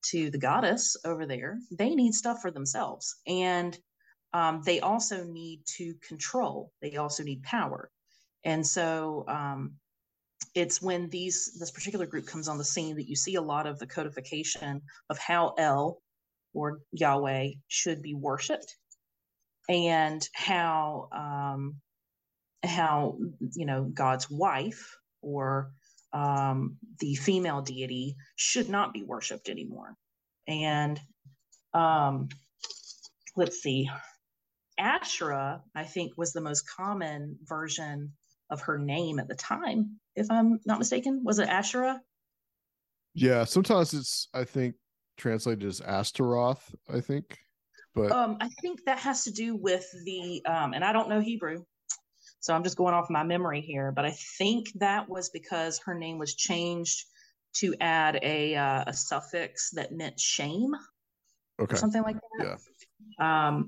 to the goddess over there, they need stuff for themselves. And um, they also need to control. They also need power. And so um, it's when these this particular group comes on the scene that you see a lot of the codification of how El, or Yahweh, should be worshipped, and how um, how you know God's wife, or um, the female deity, should not be worshipped anymore. And um, let's see, Asherah, I think, was the most common version of her name at the time, if I'm not mistaken. Was it Asherah? Yeah, sometimes it's, I think, translated as Astaroth, I think. But um, I think that has to do with the, um, and I don't know Hebrew, so I'm just going off my memory here, but I think that was because her name was changed to add a uh, a suffix that meant shame, okay, or something like that. Yeah. Um,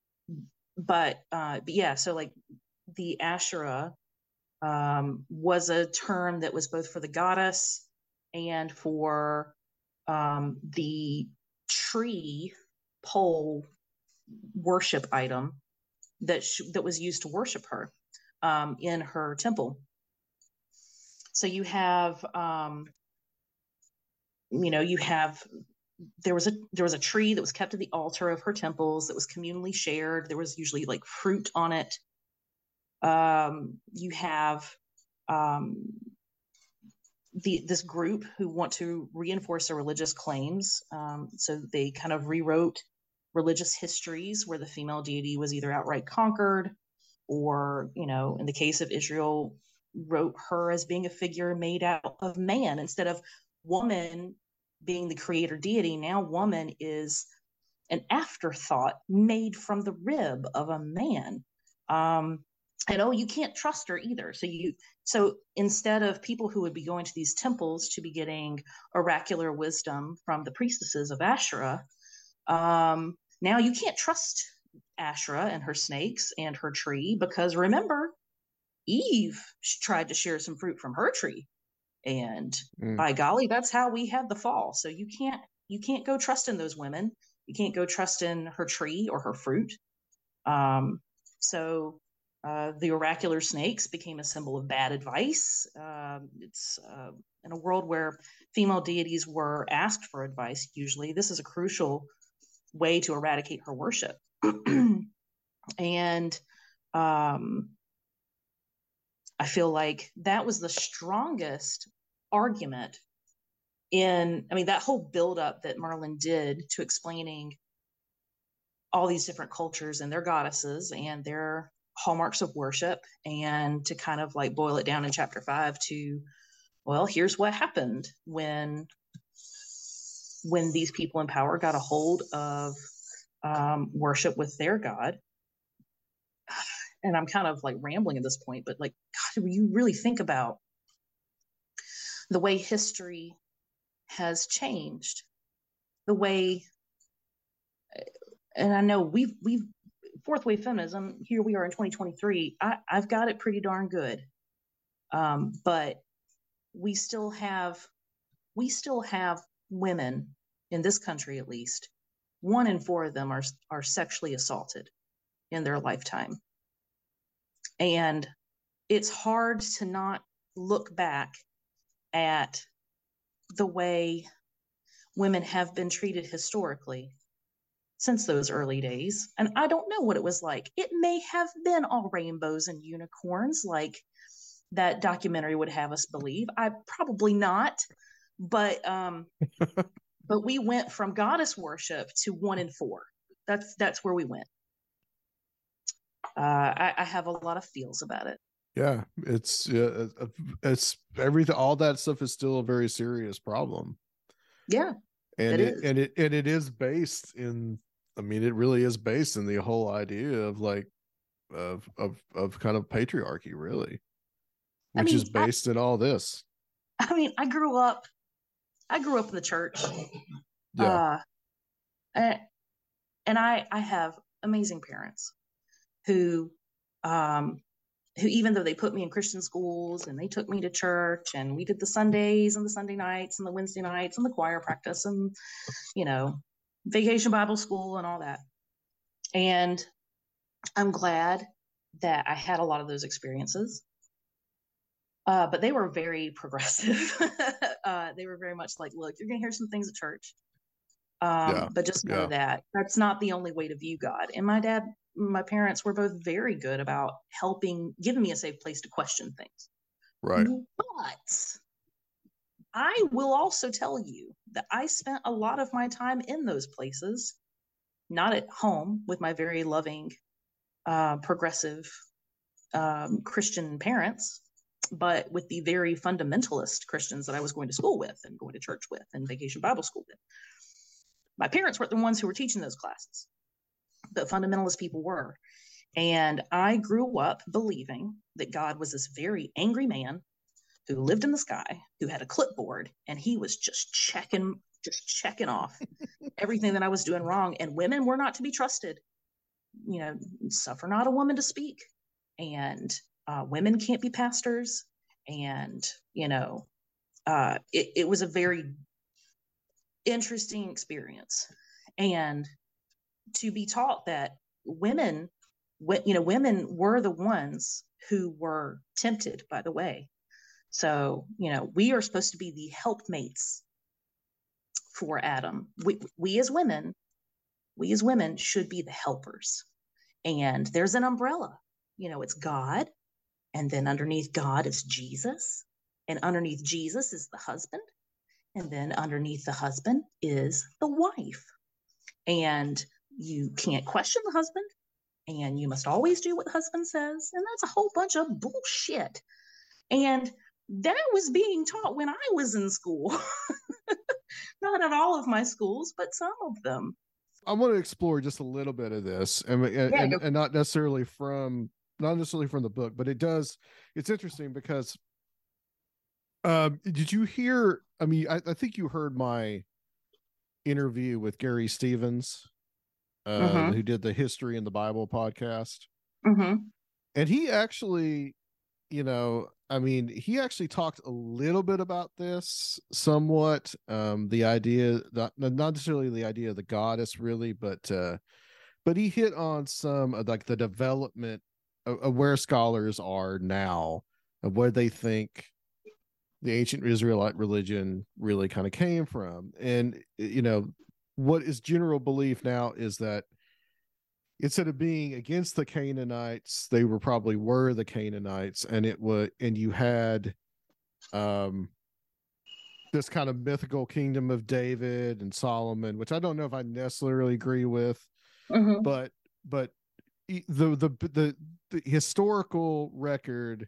but uh, but yeah, so like the Asherah um, was a term that was both for the goddess and for um, the tree pole worship item that sh- that was used to worship her um, in her temple. So you have, um, you know, you have there was a there was a tree that was kept at the altar of her temples that was communally shared. There was usually like fruit on it. Um, you have um, the this group who want to reinforce their religious claims. Um, so they kind of rewrote religious histories where the female deity was either outright conquered, or, you know, in the case of Israel, wrote her as being a figure made out of man instead of woman being the creator deity. Now woman is an afterthought made from the rib of a man. Um, and oh, you can't trust her either. So you so instead of people who would be going to these temples to be getting oracular wisdom from the priestesses of Asherah, um, now you can't trust Asherah and her snakes and her tree, because remember, Eve tried to share some fruit from her tree, and mm. by golly, that's how we had the fall. So you can't you can't go trust in those women. You can't go trust in her tree or her fruit. Um, so uh, the oracular snakes became a symbol of bad advice. Um, it's uh, in a world where female deities were asked for advice. Usually, this is a crucial way to eradicate her worship. And um, I feel like that was the strongest argument in, I mean, that whole buildup that Merlin did to explaining all these different cultures and their goddesses and their hallmarks of worship, and to kind of like boil it down in chapter five to, well, here's what happened when when these people in power got a hold of um, worship with their god. And I'm kind of like rambling at this point, but like, God, when you really think about the way history has changed, the way, and I know we've, we've, fourth wave feminism, here we are in twenty twenty-three, I, I've got it pretty darn good. Um, but we still have, we still have women in this country, at least, one in four of them are, are sexually assaulted in their lifetime. And it's hard to not look back at the way women have been treated historically since those early days. And I don't know what it was like. It may have been all rainbows and unicorns like that documentary would have us believe. I probably not. But um, but we went from goddess worship to one in four. That's that's where we went. Uh, I, I have a lot of feels about it. Yeah, it's yeah, it's everything. All that stuff is still a very serious problem. Yeah, and it, it and it and it is based in. I mean, it really is based in the whole idea of like of of of kind of patriarchy, really, which I mean, is based I, in all this. I mean, I grew up. I grew up in the church. Yeah, uh, and, and I I have amazing parents who um who, even though they put me in Christian schools and they took me to church and we did the Sundays and the Sunday nights and the Wednesday nights and the choir practice and, you know, vacation Bible school and all that. And I'm glad that I had a lot of those experiences. Uh, but they were very progressive. uh, they were very much like, look, you're going to hear some things at church. Um, Yeah. but just know Yeah. that that's not the only way to view God. And my dad, my parents were both very good about helping, giving me a safe place to question things. Right. But I will also tell you that I spent a lot of my time in those places, not at home with my very loving, uh, progressive um, Christian parents, but with the very fundamentalist Christians that I was going to school with and going to church with and vacation Bible school with. My parents weren't the ones who were teaching those classes, but fundamentalist people were. And I grew up believing that God was this very angry man who lived in the sky, who had a clipboard, and he was just checking, just checking off everything that I was doing wrong. And women were not to be trusted. You know, suffer not a woman to speak. And uh, women can't be pastors. And, you know, uh, it, it was a very interesting experience. And to be taught that women, you know, women were the ones who were tempted by the way. So, you know, we are supposed to be the helpmates for Adam. We, we as women, we as women should be the helpers. And there's an umbrella, you know, it's God. And then underneath God is Jesus. And underneath Jesus is the husband. And then underneath the husband is the wife. And you can't question the husband. And you must always do what the husband says. And that's a whole bunch of bullshit. And that was being taught when I was in school. Not at all of my schools, but some of them. I want to explore just a little bit of this, and and, Yeah, and, go- and not necessarily from not necessarily from the book, but it does. It's interesting because, um, did you hear? I mean, I, I think you heard my interview with Gary Stevens, uh, Mhm. who did the History in the Bible podcast, Mm-hmm. and he actually, you know, I mean, he actually talked a little bit about this somewhat. Um, the idea, not, not necessarily the idea of the goddess, really, but uh, but he hit on some of like the development of, of where scholars are now, of where they think the ancient Israelite religion really kind of came from. And, you know, what is general belief now is that instead of being against the Canaanites, they were probably were the Canaanites, and it was, and you had um this kind of mythical kingdom of David and Solomon, which I don't know if I necessarily agree with, Mm-hmm. but but the the the, the historical record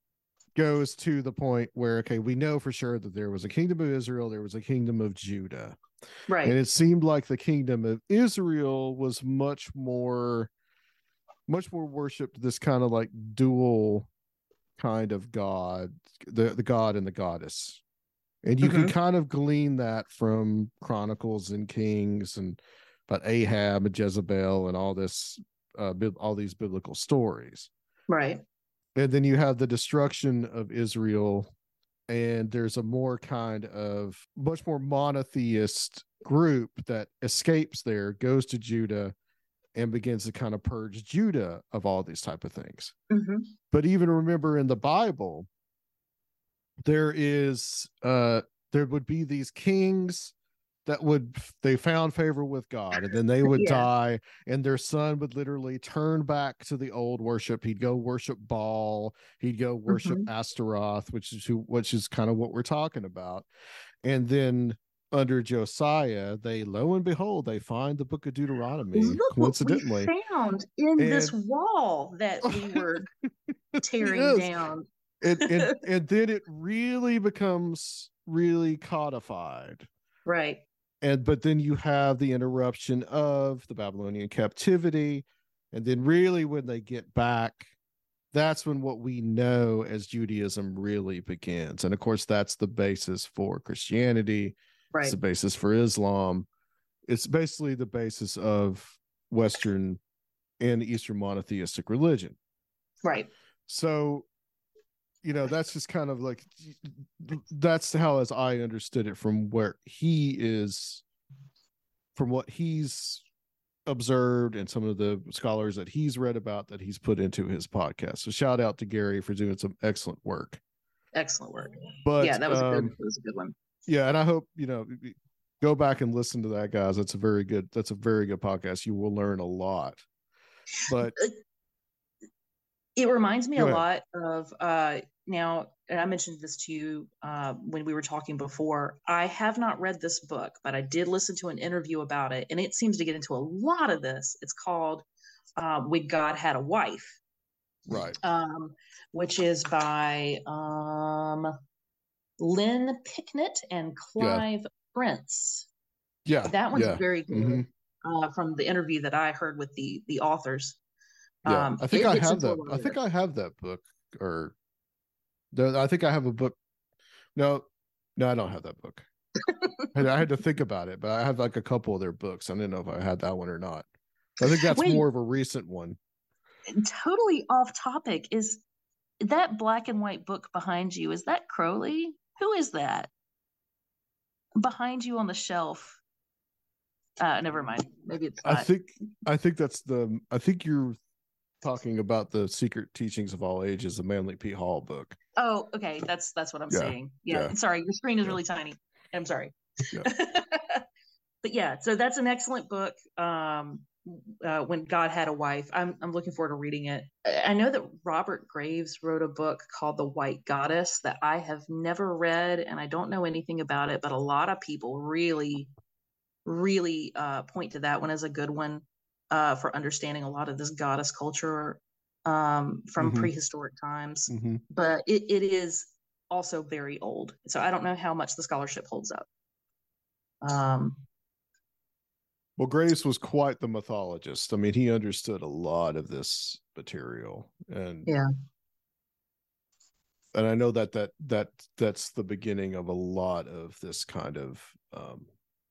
goes to the point where, okay, we know for sure that there was a kingdom of Israel, there was a kingdom of Judah. Right. And it seemed like the kingdom of Israel was much more, much more worshipped this kind of like dual kind of God, the, the God and the goddess. And you Mhm. can kind of glean that from Chronicles and Kings and about Ahab and Jezebel and all this, uh, all these biblical stories. Right. And then you have the destruction of Israel, and there's a more kind of much more monotheist group that escapes there, goes to Judah, and begins to kind of purge Judah of all these type of things. Mm-hmm. But even remember in the Bible, there is uh there would be these kings that would, they found favor with God, and then they would Yeah. die, and their son would literally turn back to the old worship. He'd go worship Baal, he'd go worship Mhm. Astaroth, which is who which is kind of what we're talking about. And then under Josiah, they lo and behold, they find the book of Deuteronomy, Look coincidentally. what we found in And- this wall that we were tearing Yes. down. and, and and then it really becomes really codified. Right. And but then you have the interruption of the Babylonian captivity, and then really when they get back, that's when what we know as Judaism really begins. And of course, that's the basis for Christianity. Right. It's the basis for Islam. It's basically the basis of Western and Eastern monotheistic religion. Right. So, you know, that's just kind of like, that's how, as I understood it, from where he is, from what he's observed and some of the scholars that he's read about that he's put into his podcast. So shout out to Gary for doing some excellent work. Excellent work. But yeah, that was um, a good, that was a good one. Yeah, and I hope, you know, go back and listen to that, guys. That's a very good, that's a very good podcast. You will learn a lot. But it reminds me a lot of uh now, and I mentioned this to you uh when we were talking before. I have not read this book, but I did listen to an interview about it, and it seems to get into a lot of this. It's called uh, When God Had a Wife. Right. Um, which is by um Lynn Picknett and Clive yeah. Prince. Yeah. That one's yeah. very good. Mm-hmm. Uh, from the interview that I heard with the the authors. Yeah, um, I think I have that. I think I have that book, or I think I have a book. No, no, I don't have that book. And I had to think about it, but I have like a couple of their books. I didn't know if I had that one or not. I think that's Wait, more of a recent one. Totally off topic. Is that black and white book behind you? Is that Crowley? Who is that behind you on the shelf? Uh, never mind. Maybe it's not. I think I think that's the. I think you're talking about the Secret Teachings of All Ages, the Manly P. Hall book. Oh, okay. That's that's what I'm yeah. saying. Yeah. yeah. Sorry, your screen is yeah. really tiny. I'm sorry. Yeah. But yeah, so that's an excellent book. Um, uh, When God Had a Wife. I'm I'm looking forward to reading it. I know that Robert Graves wrote a book called The White Goddess that I have never read, and I don't know anything about it, but a lot of people really, really uh, point to that one as a good one. Uh, for understanding a lot of this goddess culture um, from mm-hmm. prehistoric times. Mm-hmm. But it, it is also very old. So I don't know how much the scholarship holds up. Um, well, Graves was quite the mythologist. I mean, he understood a lot of this material. And yeah. And I know that that that that's the beginning of a lot of this kind of um,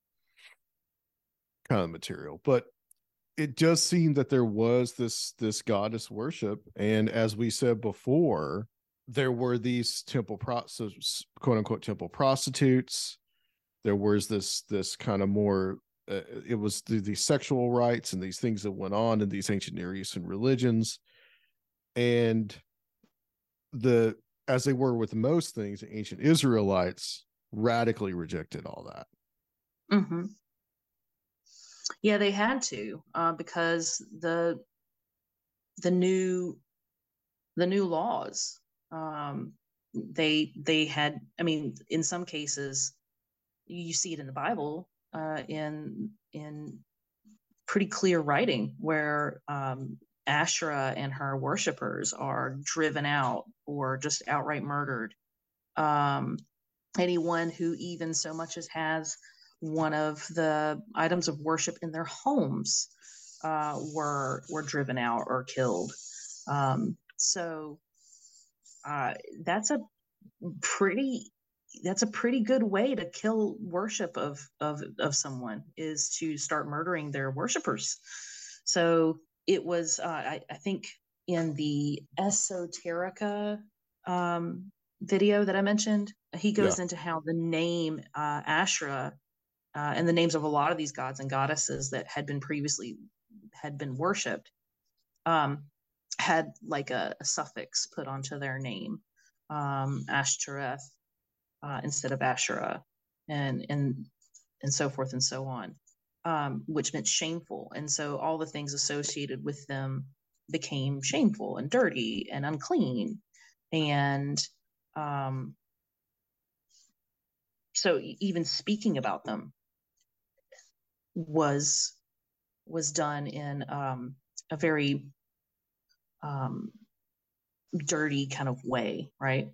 kind of material. But it does seem that there was this this goddess worship, and as we said before, there were these temple pro so, quote unquote temple prostitutes. There was this this kind of more uh, it was the, the sexual rites and these things that went on in these ancient Near Eastern religions, and the as they were with most things, the ancient Israelites radically rejected all that. Mm-hmm. Yeah, they had to uh, because the the new the new laws um, they they had. I mean, in some cases, you see it in the Bible uh, in in pretty clear writing where um, Asherah and her worshipers are driven out or just outright murdered. Um, anyone who even so much as has one of the items of worship in their homes uh, were were driven out or killed. Um, so uh, that's a pretty that's a pretty good way to kill worship of of of someone, is to start murdering their worshipers. So it was uh, I, I think in the Esoterica um, video that I mentioned, he goes yeah. into how the name uh, Asherah Uh, and the names of a lot of these gods and goddesses that had been previously had been worshipped um, had like a, a suffix put onto their name, um, Ashtoreth uh, instead of Asherah, and and and so forth and so on, um, which meant shameful. And so all the things associated with them became shameful and dirty and unclean. And um, so even speaking about them was was done in um, a very um, dirty kind of way, right?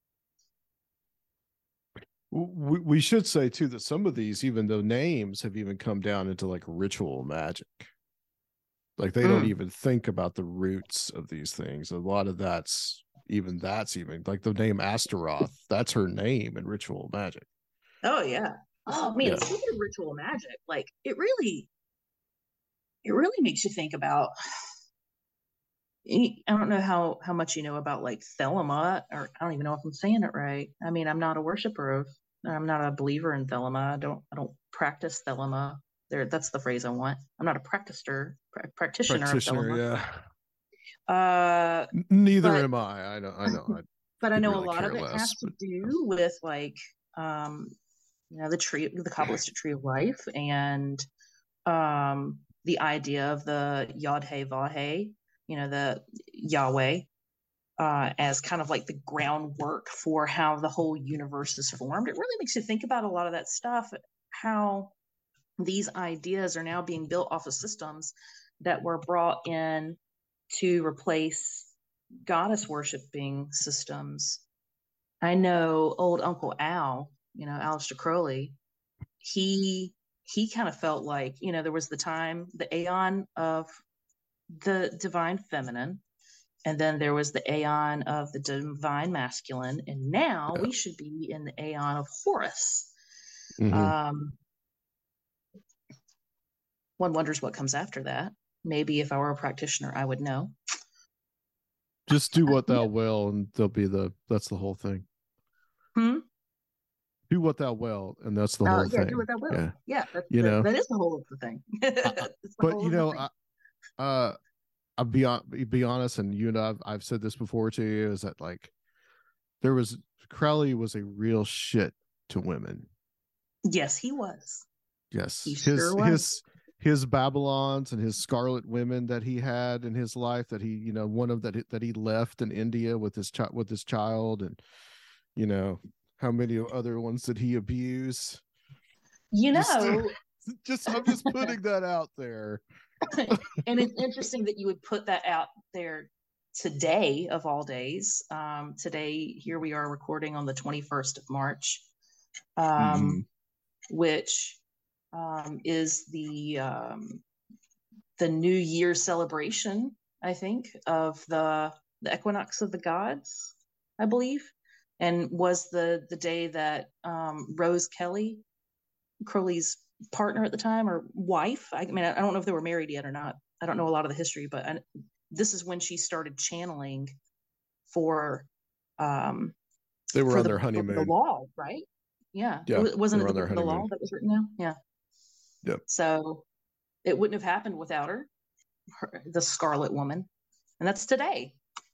We, we should say too that some of these, even though names, have even come down into like ritual magic. Like they mm. don't even think about the roots of these things. A lot of that's even that's even like the name Astaroth. That's her name in ritual magic. Oh yeah. Oh man, yeah. Speaking of ritual magic, like it really, it really makes you think about I don't know how how much you know about like Thelema, or I don't even know if I'm saying it right. I mean, I'm not a worshiper of, I'm not a believer in Thelema. I don't I don't practice Thelema. There, that's the phrase I want. I'm not a practitioner pra- practitioner of Practitioner, Thelema. yeah. Uh, N- Neither but am I. I know. I know. I but I could know a really lot care of it less. has to But do with like um, you know, the tree, the Kabbalistic tree of life, and um, the idea of the Yod He Vahe, you know, the Yahweh, uh, as kind of like the groundwork for how the whole universe is formed. It really makes you think about a lot of that stuff, how these ideas are now being built off of systems that were brought in to replace goddess worshiping systems. I know old Uncle Al, you know, Aleister Crowley, he he kind of felt like, you know, there was the time, the aeon of the divine feminine, and then there was the aeon of the divine masculine, and now yeah. we should be in the aeon of Horus. Mhm. Um, one wonders what comes after that. Maybe if I were a practitioner, I would know. Just do what thou will, and there'll be the. That's the whole thing. Hmm? Do what thou will, and that's the Uh, whole yeah, thing. do what I will. Yeah, Yeah, that's you the, know. that is the whole of the thing. I, I, but you know, I, uh, I'll be on, be honest, and you and I've, I've said this before to you, is that like there was Crowley was a real shit to women. Yes, he was. Yes, he his sure was. his his Babylons and his scarlet women that he had in his life, that he, you know, one of that that he left in India with his child with his child, and you know how many other ones did he abuse? You know, just, just I'm just putting that out there. And it's interesting that you would put that out there today, of all days. Um, today, here we are recording on the twenty-first of March, um, mm-hmm. which um, is the um, the New Year celebration, I think, of the the equinox of the gods, I believe, and was the the day that um, Rose Kelly, Crowley's partner at the time, or wife, I mean, I don't know if they were married yet or not. I don't know a lot of the history, but I, this is when she started channeling for um they were for on the, their honeymoon. the law, right? Yeah, yeah it wasn't it the, the law that was written down. Yeah. Yep. So it wouldn't have happened without her, her the Scarlet Woman, and that's today.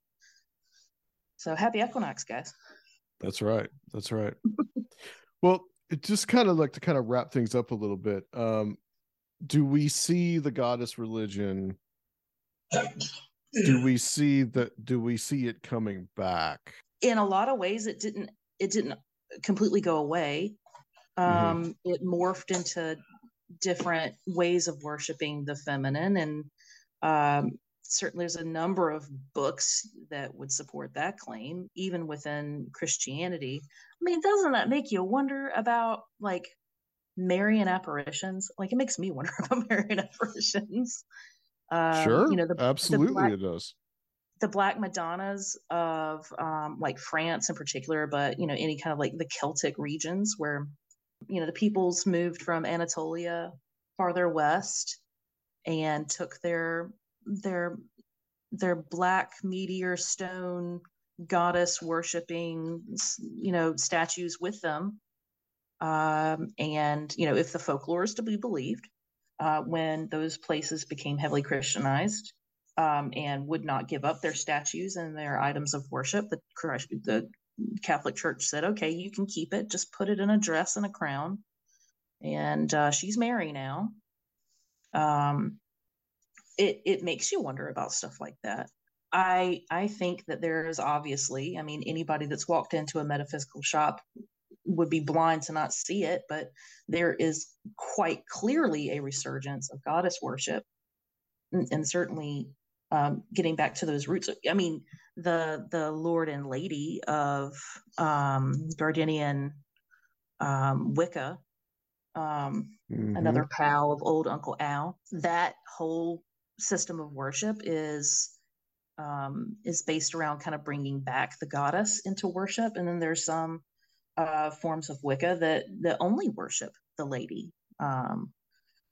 So happy equinox, guys. That's right. That's right. Well, it just kind of like to kind of wrap things up a little bit. Um, do we see the goddess religion? Do we see that? Do we see it coming back? In a lot of ways, it didn't. It didn't completely go away. Um, mm-hmm. It morphed into different ways of worshiping the feminine, and um, certainly there's a number of books that would support that claim, even within Christianity. I mean, doesn't that make you wonder about like Marian apparitions? Like, it makes me wonder about Marian apparitions. Um, sure, you know, the, absolutely, the black, it does. The Black Madonnas of um, like France in particular, but you know, any kind of like the Celtic regions where you know the peoples moved from Anatolia farther west and took their their their black meteor stone goddess worshiping, you know, statues with them. Um, and, you know, if the folklore is to be believed, uh, when those places became heavily Christianized um, and would not give up their statues and their items of worship, the, the Catholic Church said, okay, you can keep it, just put it in a dress and a crown. And uh, she's Mary now. Um, it it makes you wonder about stuff like that. I I think that there is obviously, I mean, anybody that's walked into a metaphysical shop would be blind to not see it, but there is quite clearly a resurgence of goddess worship, and, and certainly um, getting back to those roots. I mean, the the Lord and Lady of um, Gardenian um, Wicca, um, mm-hmm. another pal of old Uncle Al. That whole system of worship is um, is based around kind of bringing back the goddess into worship, and then there's some uh, forms of Wicca that that only worship the lady. Um,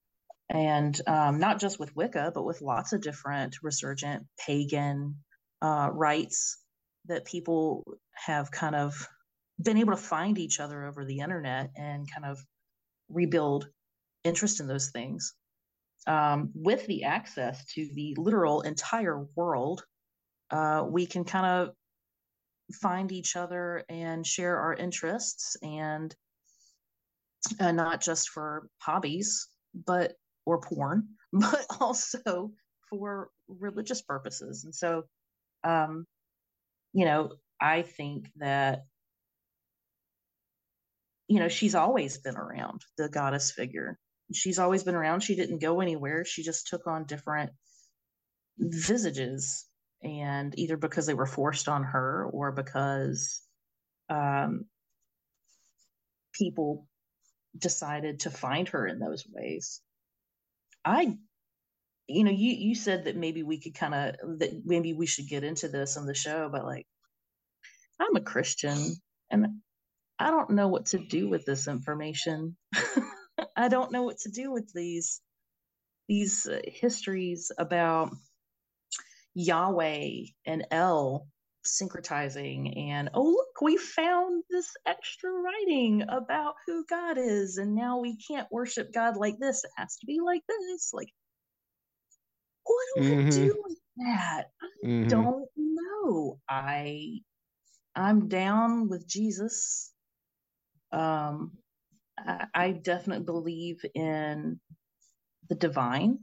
and um, not just with Wicca, but with lots of different resurgent pagan uh, rites that people have kind of been able to find each other over the internet and kind of rebuild interest in those things. Um, with the access to the literal entire world, uh, we can kind of find each other and share our interests, and uh, not just for hobbies, but or porn, but also for religious purposes. And so, um, you know, I think that, you know, she's always been around, the goddess figure. She's always been around. She didn't go anywhere. She just took on different visages, and either because they were forced on her or because um, people decided to find her in those ways. I, you know, you you said that maybe we could kind of that maybe we should get into this on the show, but like, I'm a Christian and I don't know what to do with this information. I don't know what to do with these these uh, histories about Yahweh and El syncretizing, and oh look, we found this extra writing about who God is, and now we can't worship God like this. It has to be like this. Like, what do mm-hmm. I do with that? I mm-hmm. don't know. I I'm down with Jesus. Um, I, I definitely believe in the divine.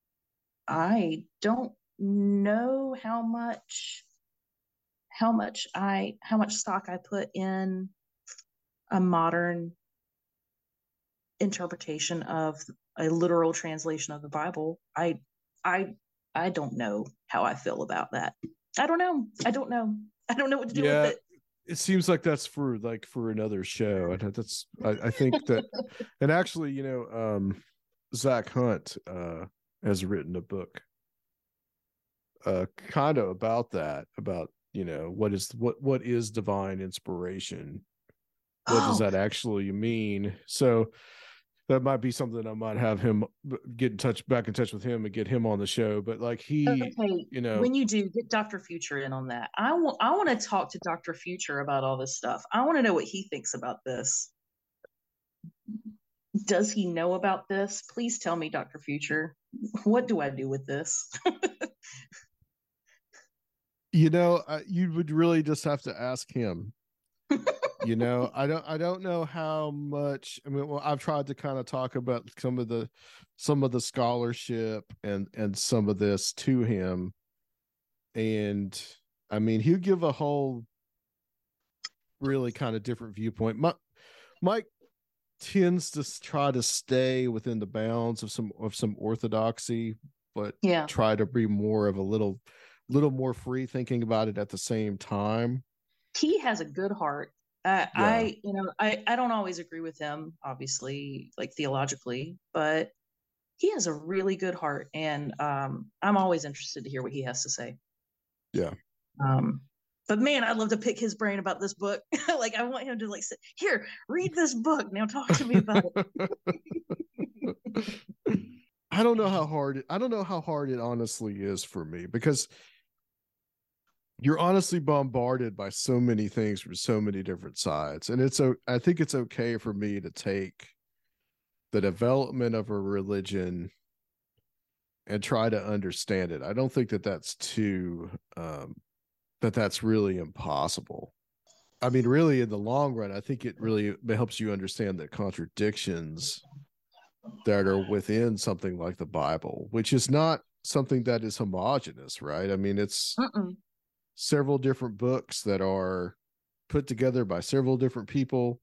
I don't know how much how much I how much stock I put in a modern interpretation of a literal translation of the Bible. I I I don't know how I feel about that. I don't know. I don't know. I don't know what to do yeah, with it. It seems like that's for like for another show. And that's I, I think that and actually, you know, um Zach Hunt uh has written a book uh kind of about that, about, you know, what is what what is divine inspiration? What oh. does that actually mean? So that might be something I might have him get in touch back in touch with him and get him on the show. But like he, okay. you know, when you do, get Doctor Future in on that. I want I want to talk to Doctor Future about all this stuff. I want to know what he thinks about this. Does he know about this? Please tell me, Doctor Future. What do I do with this? You know, uh, you would really just have to ask him. You know, I don't I don't know how much. I mean, well, I've tried to kind of talk about some of the some of the scholarship and and some of this to him, and I mean, he'll give a whole really kind of different viewpoint. My, Mike tends to try to stay within the bounds of some of some orthodoxy, but yeah, try to be more of a little little more free thinking about it at the same time. He has a good heart. Uh, yeah. I, you know, I, I don't always agree with him, obviously, like theologically, but he has a really good heart, and um, I'm always interested to hear what he has to say. Yeah. Um, but man, I'd love to pick his brain about this book. Like, I want him to like, sit, here, read this book. Now talk to me about it. I don't know how hard it, I don't know how hard it honestly is for me, because you're honestly bombarded by so many things from so many different sides. And it's, I think it's okay for me to take the development of a religion and try to understand it. I don't think that that's too, um, that that's really impossible. I mean, really in the long run, I think it really helps you understand the contradictions that are within something like the Bible, which is not something that is homogenous, right? I mean, it's Uh-uh. several different books that are put together by several different people.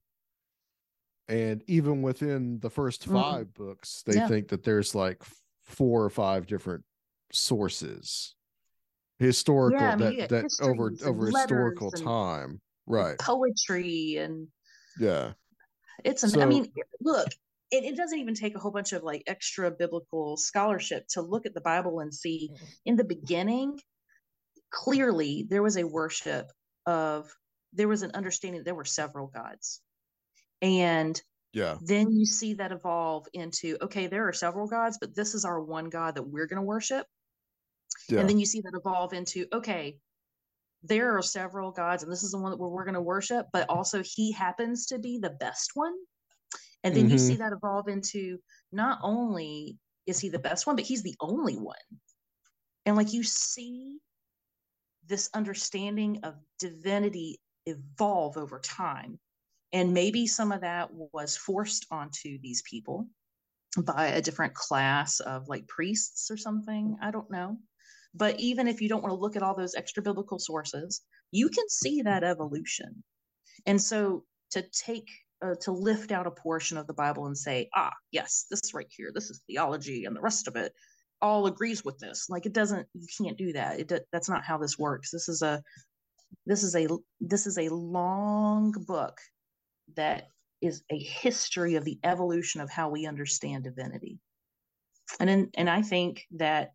And even within the first five mm. books, they yeah. think that there's like four or five different sources, historical, yeah, I mean, that, that over, over historical time. Right. Poetry and yeah. It's, an, so, I mean, look, it, it doesn't even take a whole bunch of like extra biblical scholarship to look at the Bible and see in the beginning, clearly there was a worship of, there was an understanding that there were several gods. And Yeah. Then you see that evolve into, okay, there are several gods, but this is our one God that we're going to worship. Yeah. And then you see that evolve into, okay, there are several gods, and this is the one that we're, we're going to worship, but also he happens to be the best one. And then Mhm. you see that evolve into, not only is he the best one, but he's the only one. And like, you see this understanding of divinity evolve over time. And maybe some of that was forced onto these people by a different class of like priests or something. I don't know. But even if you don't want to look at all those extra biblical sources, you can see that evolution. And so to take, uh, to lift out a portion of the Bible and say, ah, yes, this right here, this is theology, and the rest of it all agrees with this. Like, it doesn't, you can't do that. It, that's not how this works. This is a, this is a, this is a long book that is a history of the evolution of how we understand divinity. And in, and I think that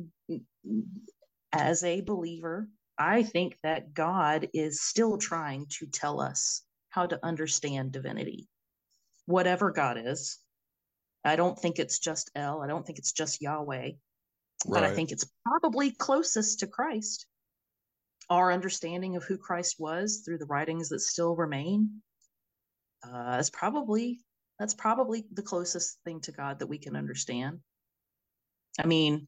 as a believer, I think that God is still trying to tell us how to understand divinity, whatever God is. I don't think it's just El. I don't think it's just Yahweh, but Right. I think it's probably closest to Christ. Our understanding of who Christ was through the writings that still remain uh, is probably, that's probably the closest thing to God that we can understand. I mean,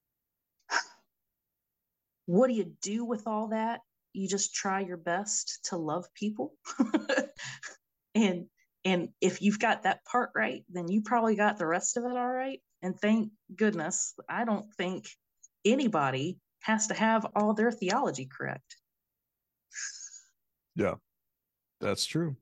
what do you do with all that? You just try your best to love people. and and if you've got that part right, then you probably got the rest of it all right. And thank goodness, I don't think anybody has to have all their theology correct. Yeah, that's true.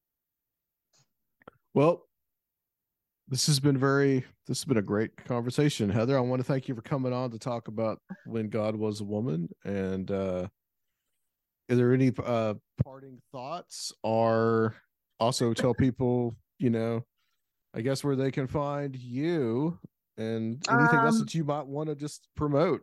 Well, this has been very, this has been a great conversation, Heather. I want to thank you for coming on to talk about When God Was a Woman. And uh, are there any uh, parting thoughts, or also tell people, you know, I guess where they can find you and anything Um, else that you might want to just promote?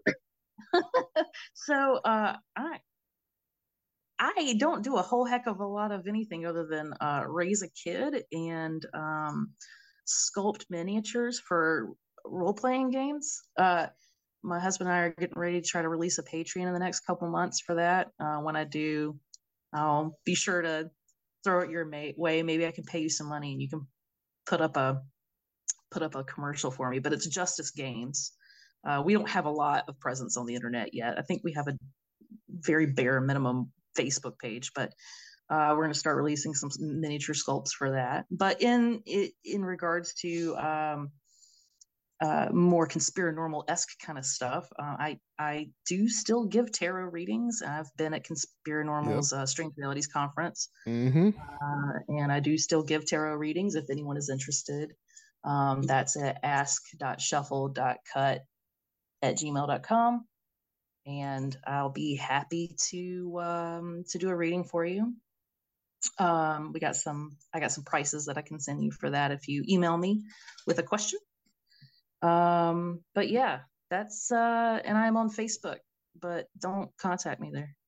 so uh, I I don't do a whole heck of a lot of anything other than uh, raise a kid and um, sculpt miniatures for role-playing games. Uh, my husband and I are getting ready to try to release a Patreon in the next couple months for that. Uh, when I do, I'll be sure to throw it your ma- way. Maybe I can pay you some money and you can put up a put up a commercial for me. But it's Justice Games. Uh, we don't have a lot of presence on the internet yet. I think we have a very bare minimum Facebook page, but uh, we're going to start releasing some miniature sculpts for that. But in in regards to um, uh, more conspiranormal-esque kind of stuff, uh, I I do still give tarot readings. I've been at Conspiranormal's yep. uh, Strange Realities conference, mm-hmm. uh, and I do still give tarot readings if anyone is interested. Um, that's at ask dot shuffle dot cut at gmail dot com. And I'll be happy to um, to do a reading for you. Um, we got some, I got some prices that I can send you for that if you email me with a question. Um, but yeah, that's uh, and I'm on Facebook, but don't contact me there.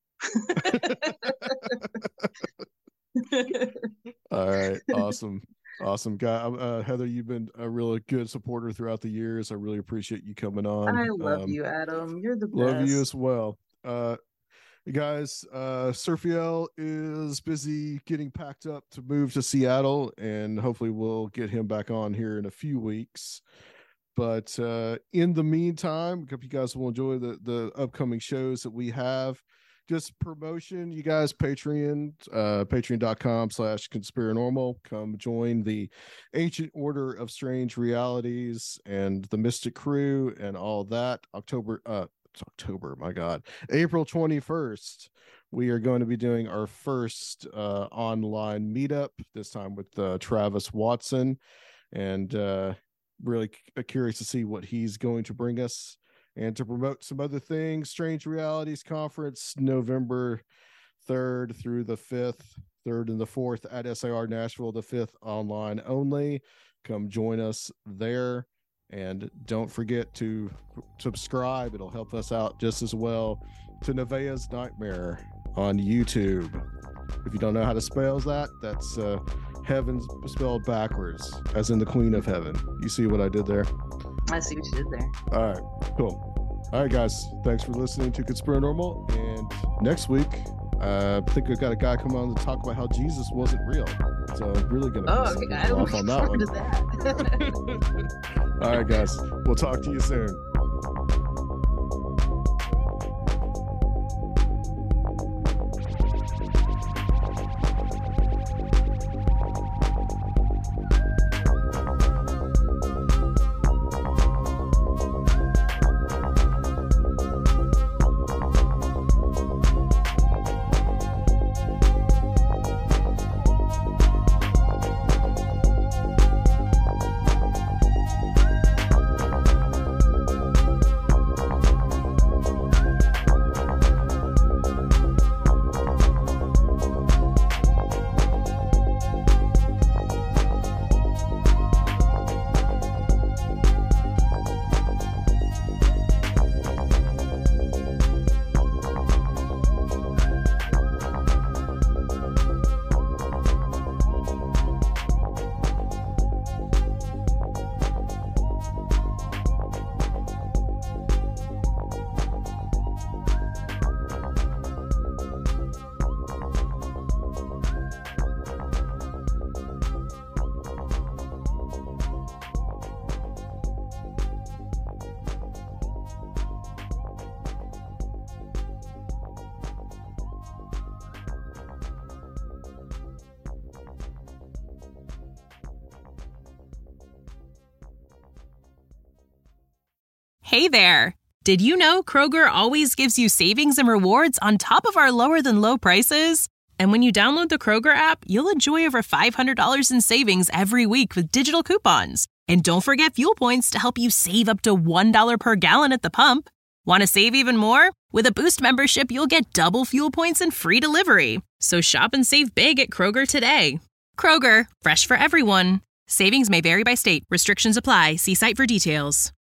All right, awesome. Awesome guy. Uh, Heather, you've been a really good supporter throughout the years. I really appreciate you coming on. I love um, you, Adam. You're the best. Love you as well. Uh, guys, uh, Surfiel is busy getting packed up to move to Seattle, and hopefully we'll get him back on here in a few weeks. But uh, in the meantime, I hope you guys will enjoy the, the upcoming shows that we have. Just promotion, you guys, Patreon, uh, patreon.com slash conspiranormal. Come join the Ancient Order of Strange Realities and the Mystic Crew and all that. October, uh, it's October, my God. April twenty-first, we are going to be doing our first uh, online meetup, this time with uh, Travis Watson. And uh, really c- curious to see what he's going to bring us. And to promote some other things, Strange Realities Conference, November third through the fifth, third and the fourth at S I R Nashville, the fifth online only. Come join us there. And don't forget to subscribe. It'll help us out just as well to Nevaeh's Nightmare on YouTube. If you don't know how to spell that, that's uh, heaven's spelled backwards, as in the Queen of Heaven. You see what I did there? I see what you did there. All right, cool. All right, guys. Thanks for listening to Conspiranormal. And next week, uh, I think we've got a guy come on to talk about how Jesus wasn't real. So I'm really going to oh, okay. I off on that one. That. All right, guys. We'll talk to you soon. Hey there! Did you know Kroger always gives you savings and rewards on top of our lower than low prices? And when you download the Kroger app, you'll enjoy over five hundred dollars in savings every week with digital coupons. And don't forget fuel points to help you save up to one dollar per gallon at the pump. Want to save even more? With a Boost membership, you'll get double fuel points and free delivery. So shop and save big at Kroger today. Kroger, fresh for everyone. Savings may vary by state. Restrictions apply. See site for details.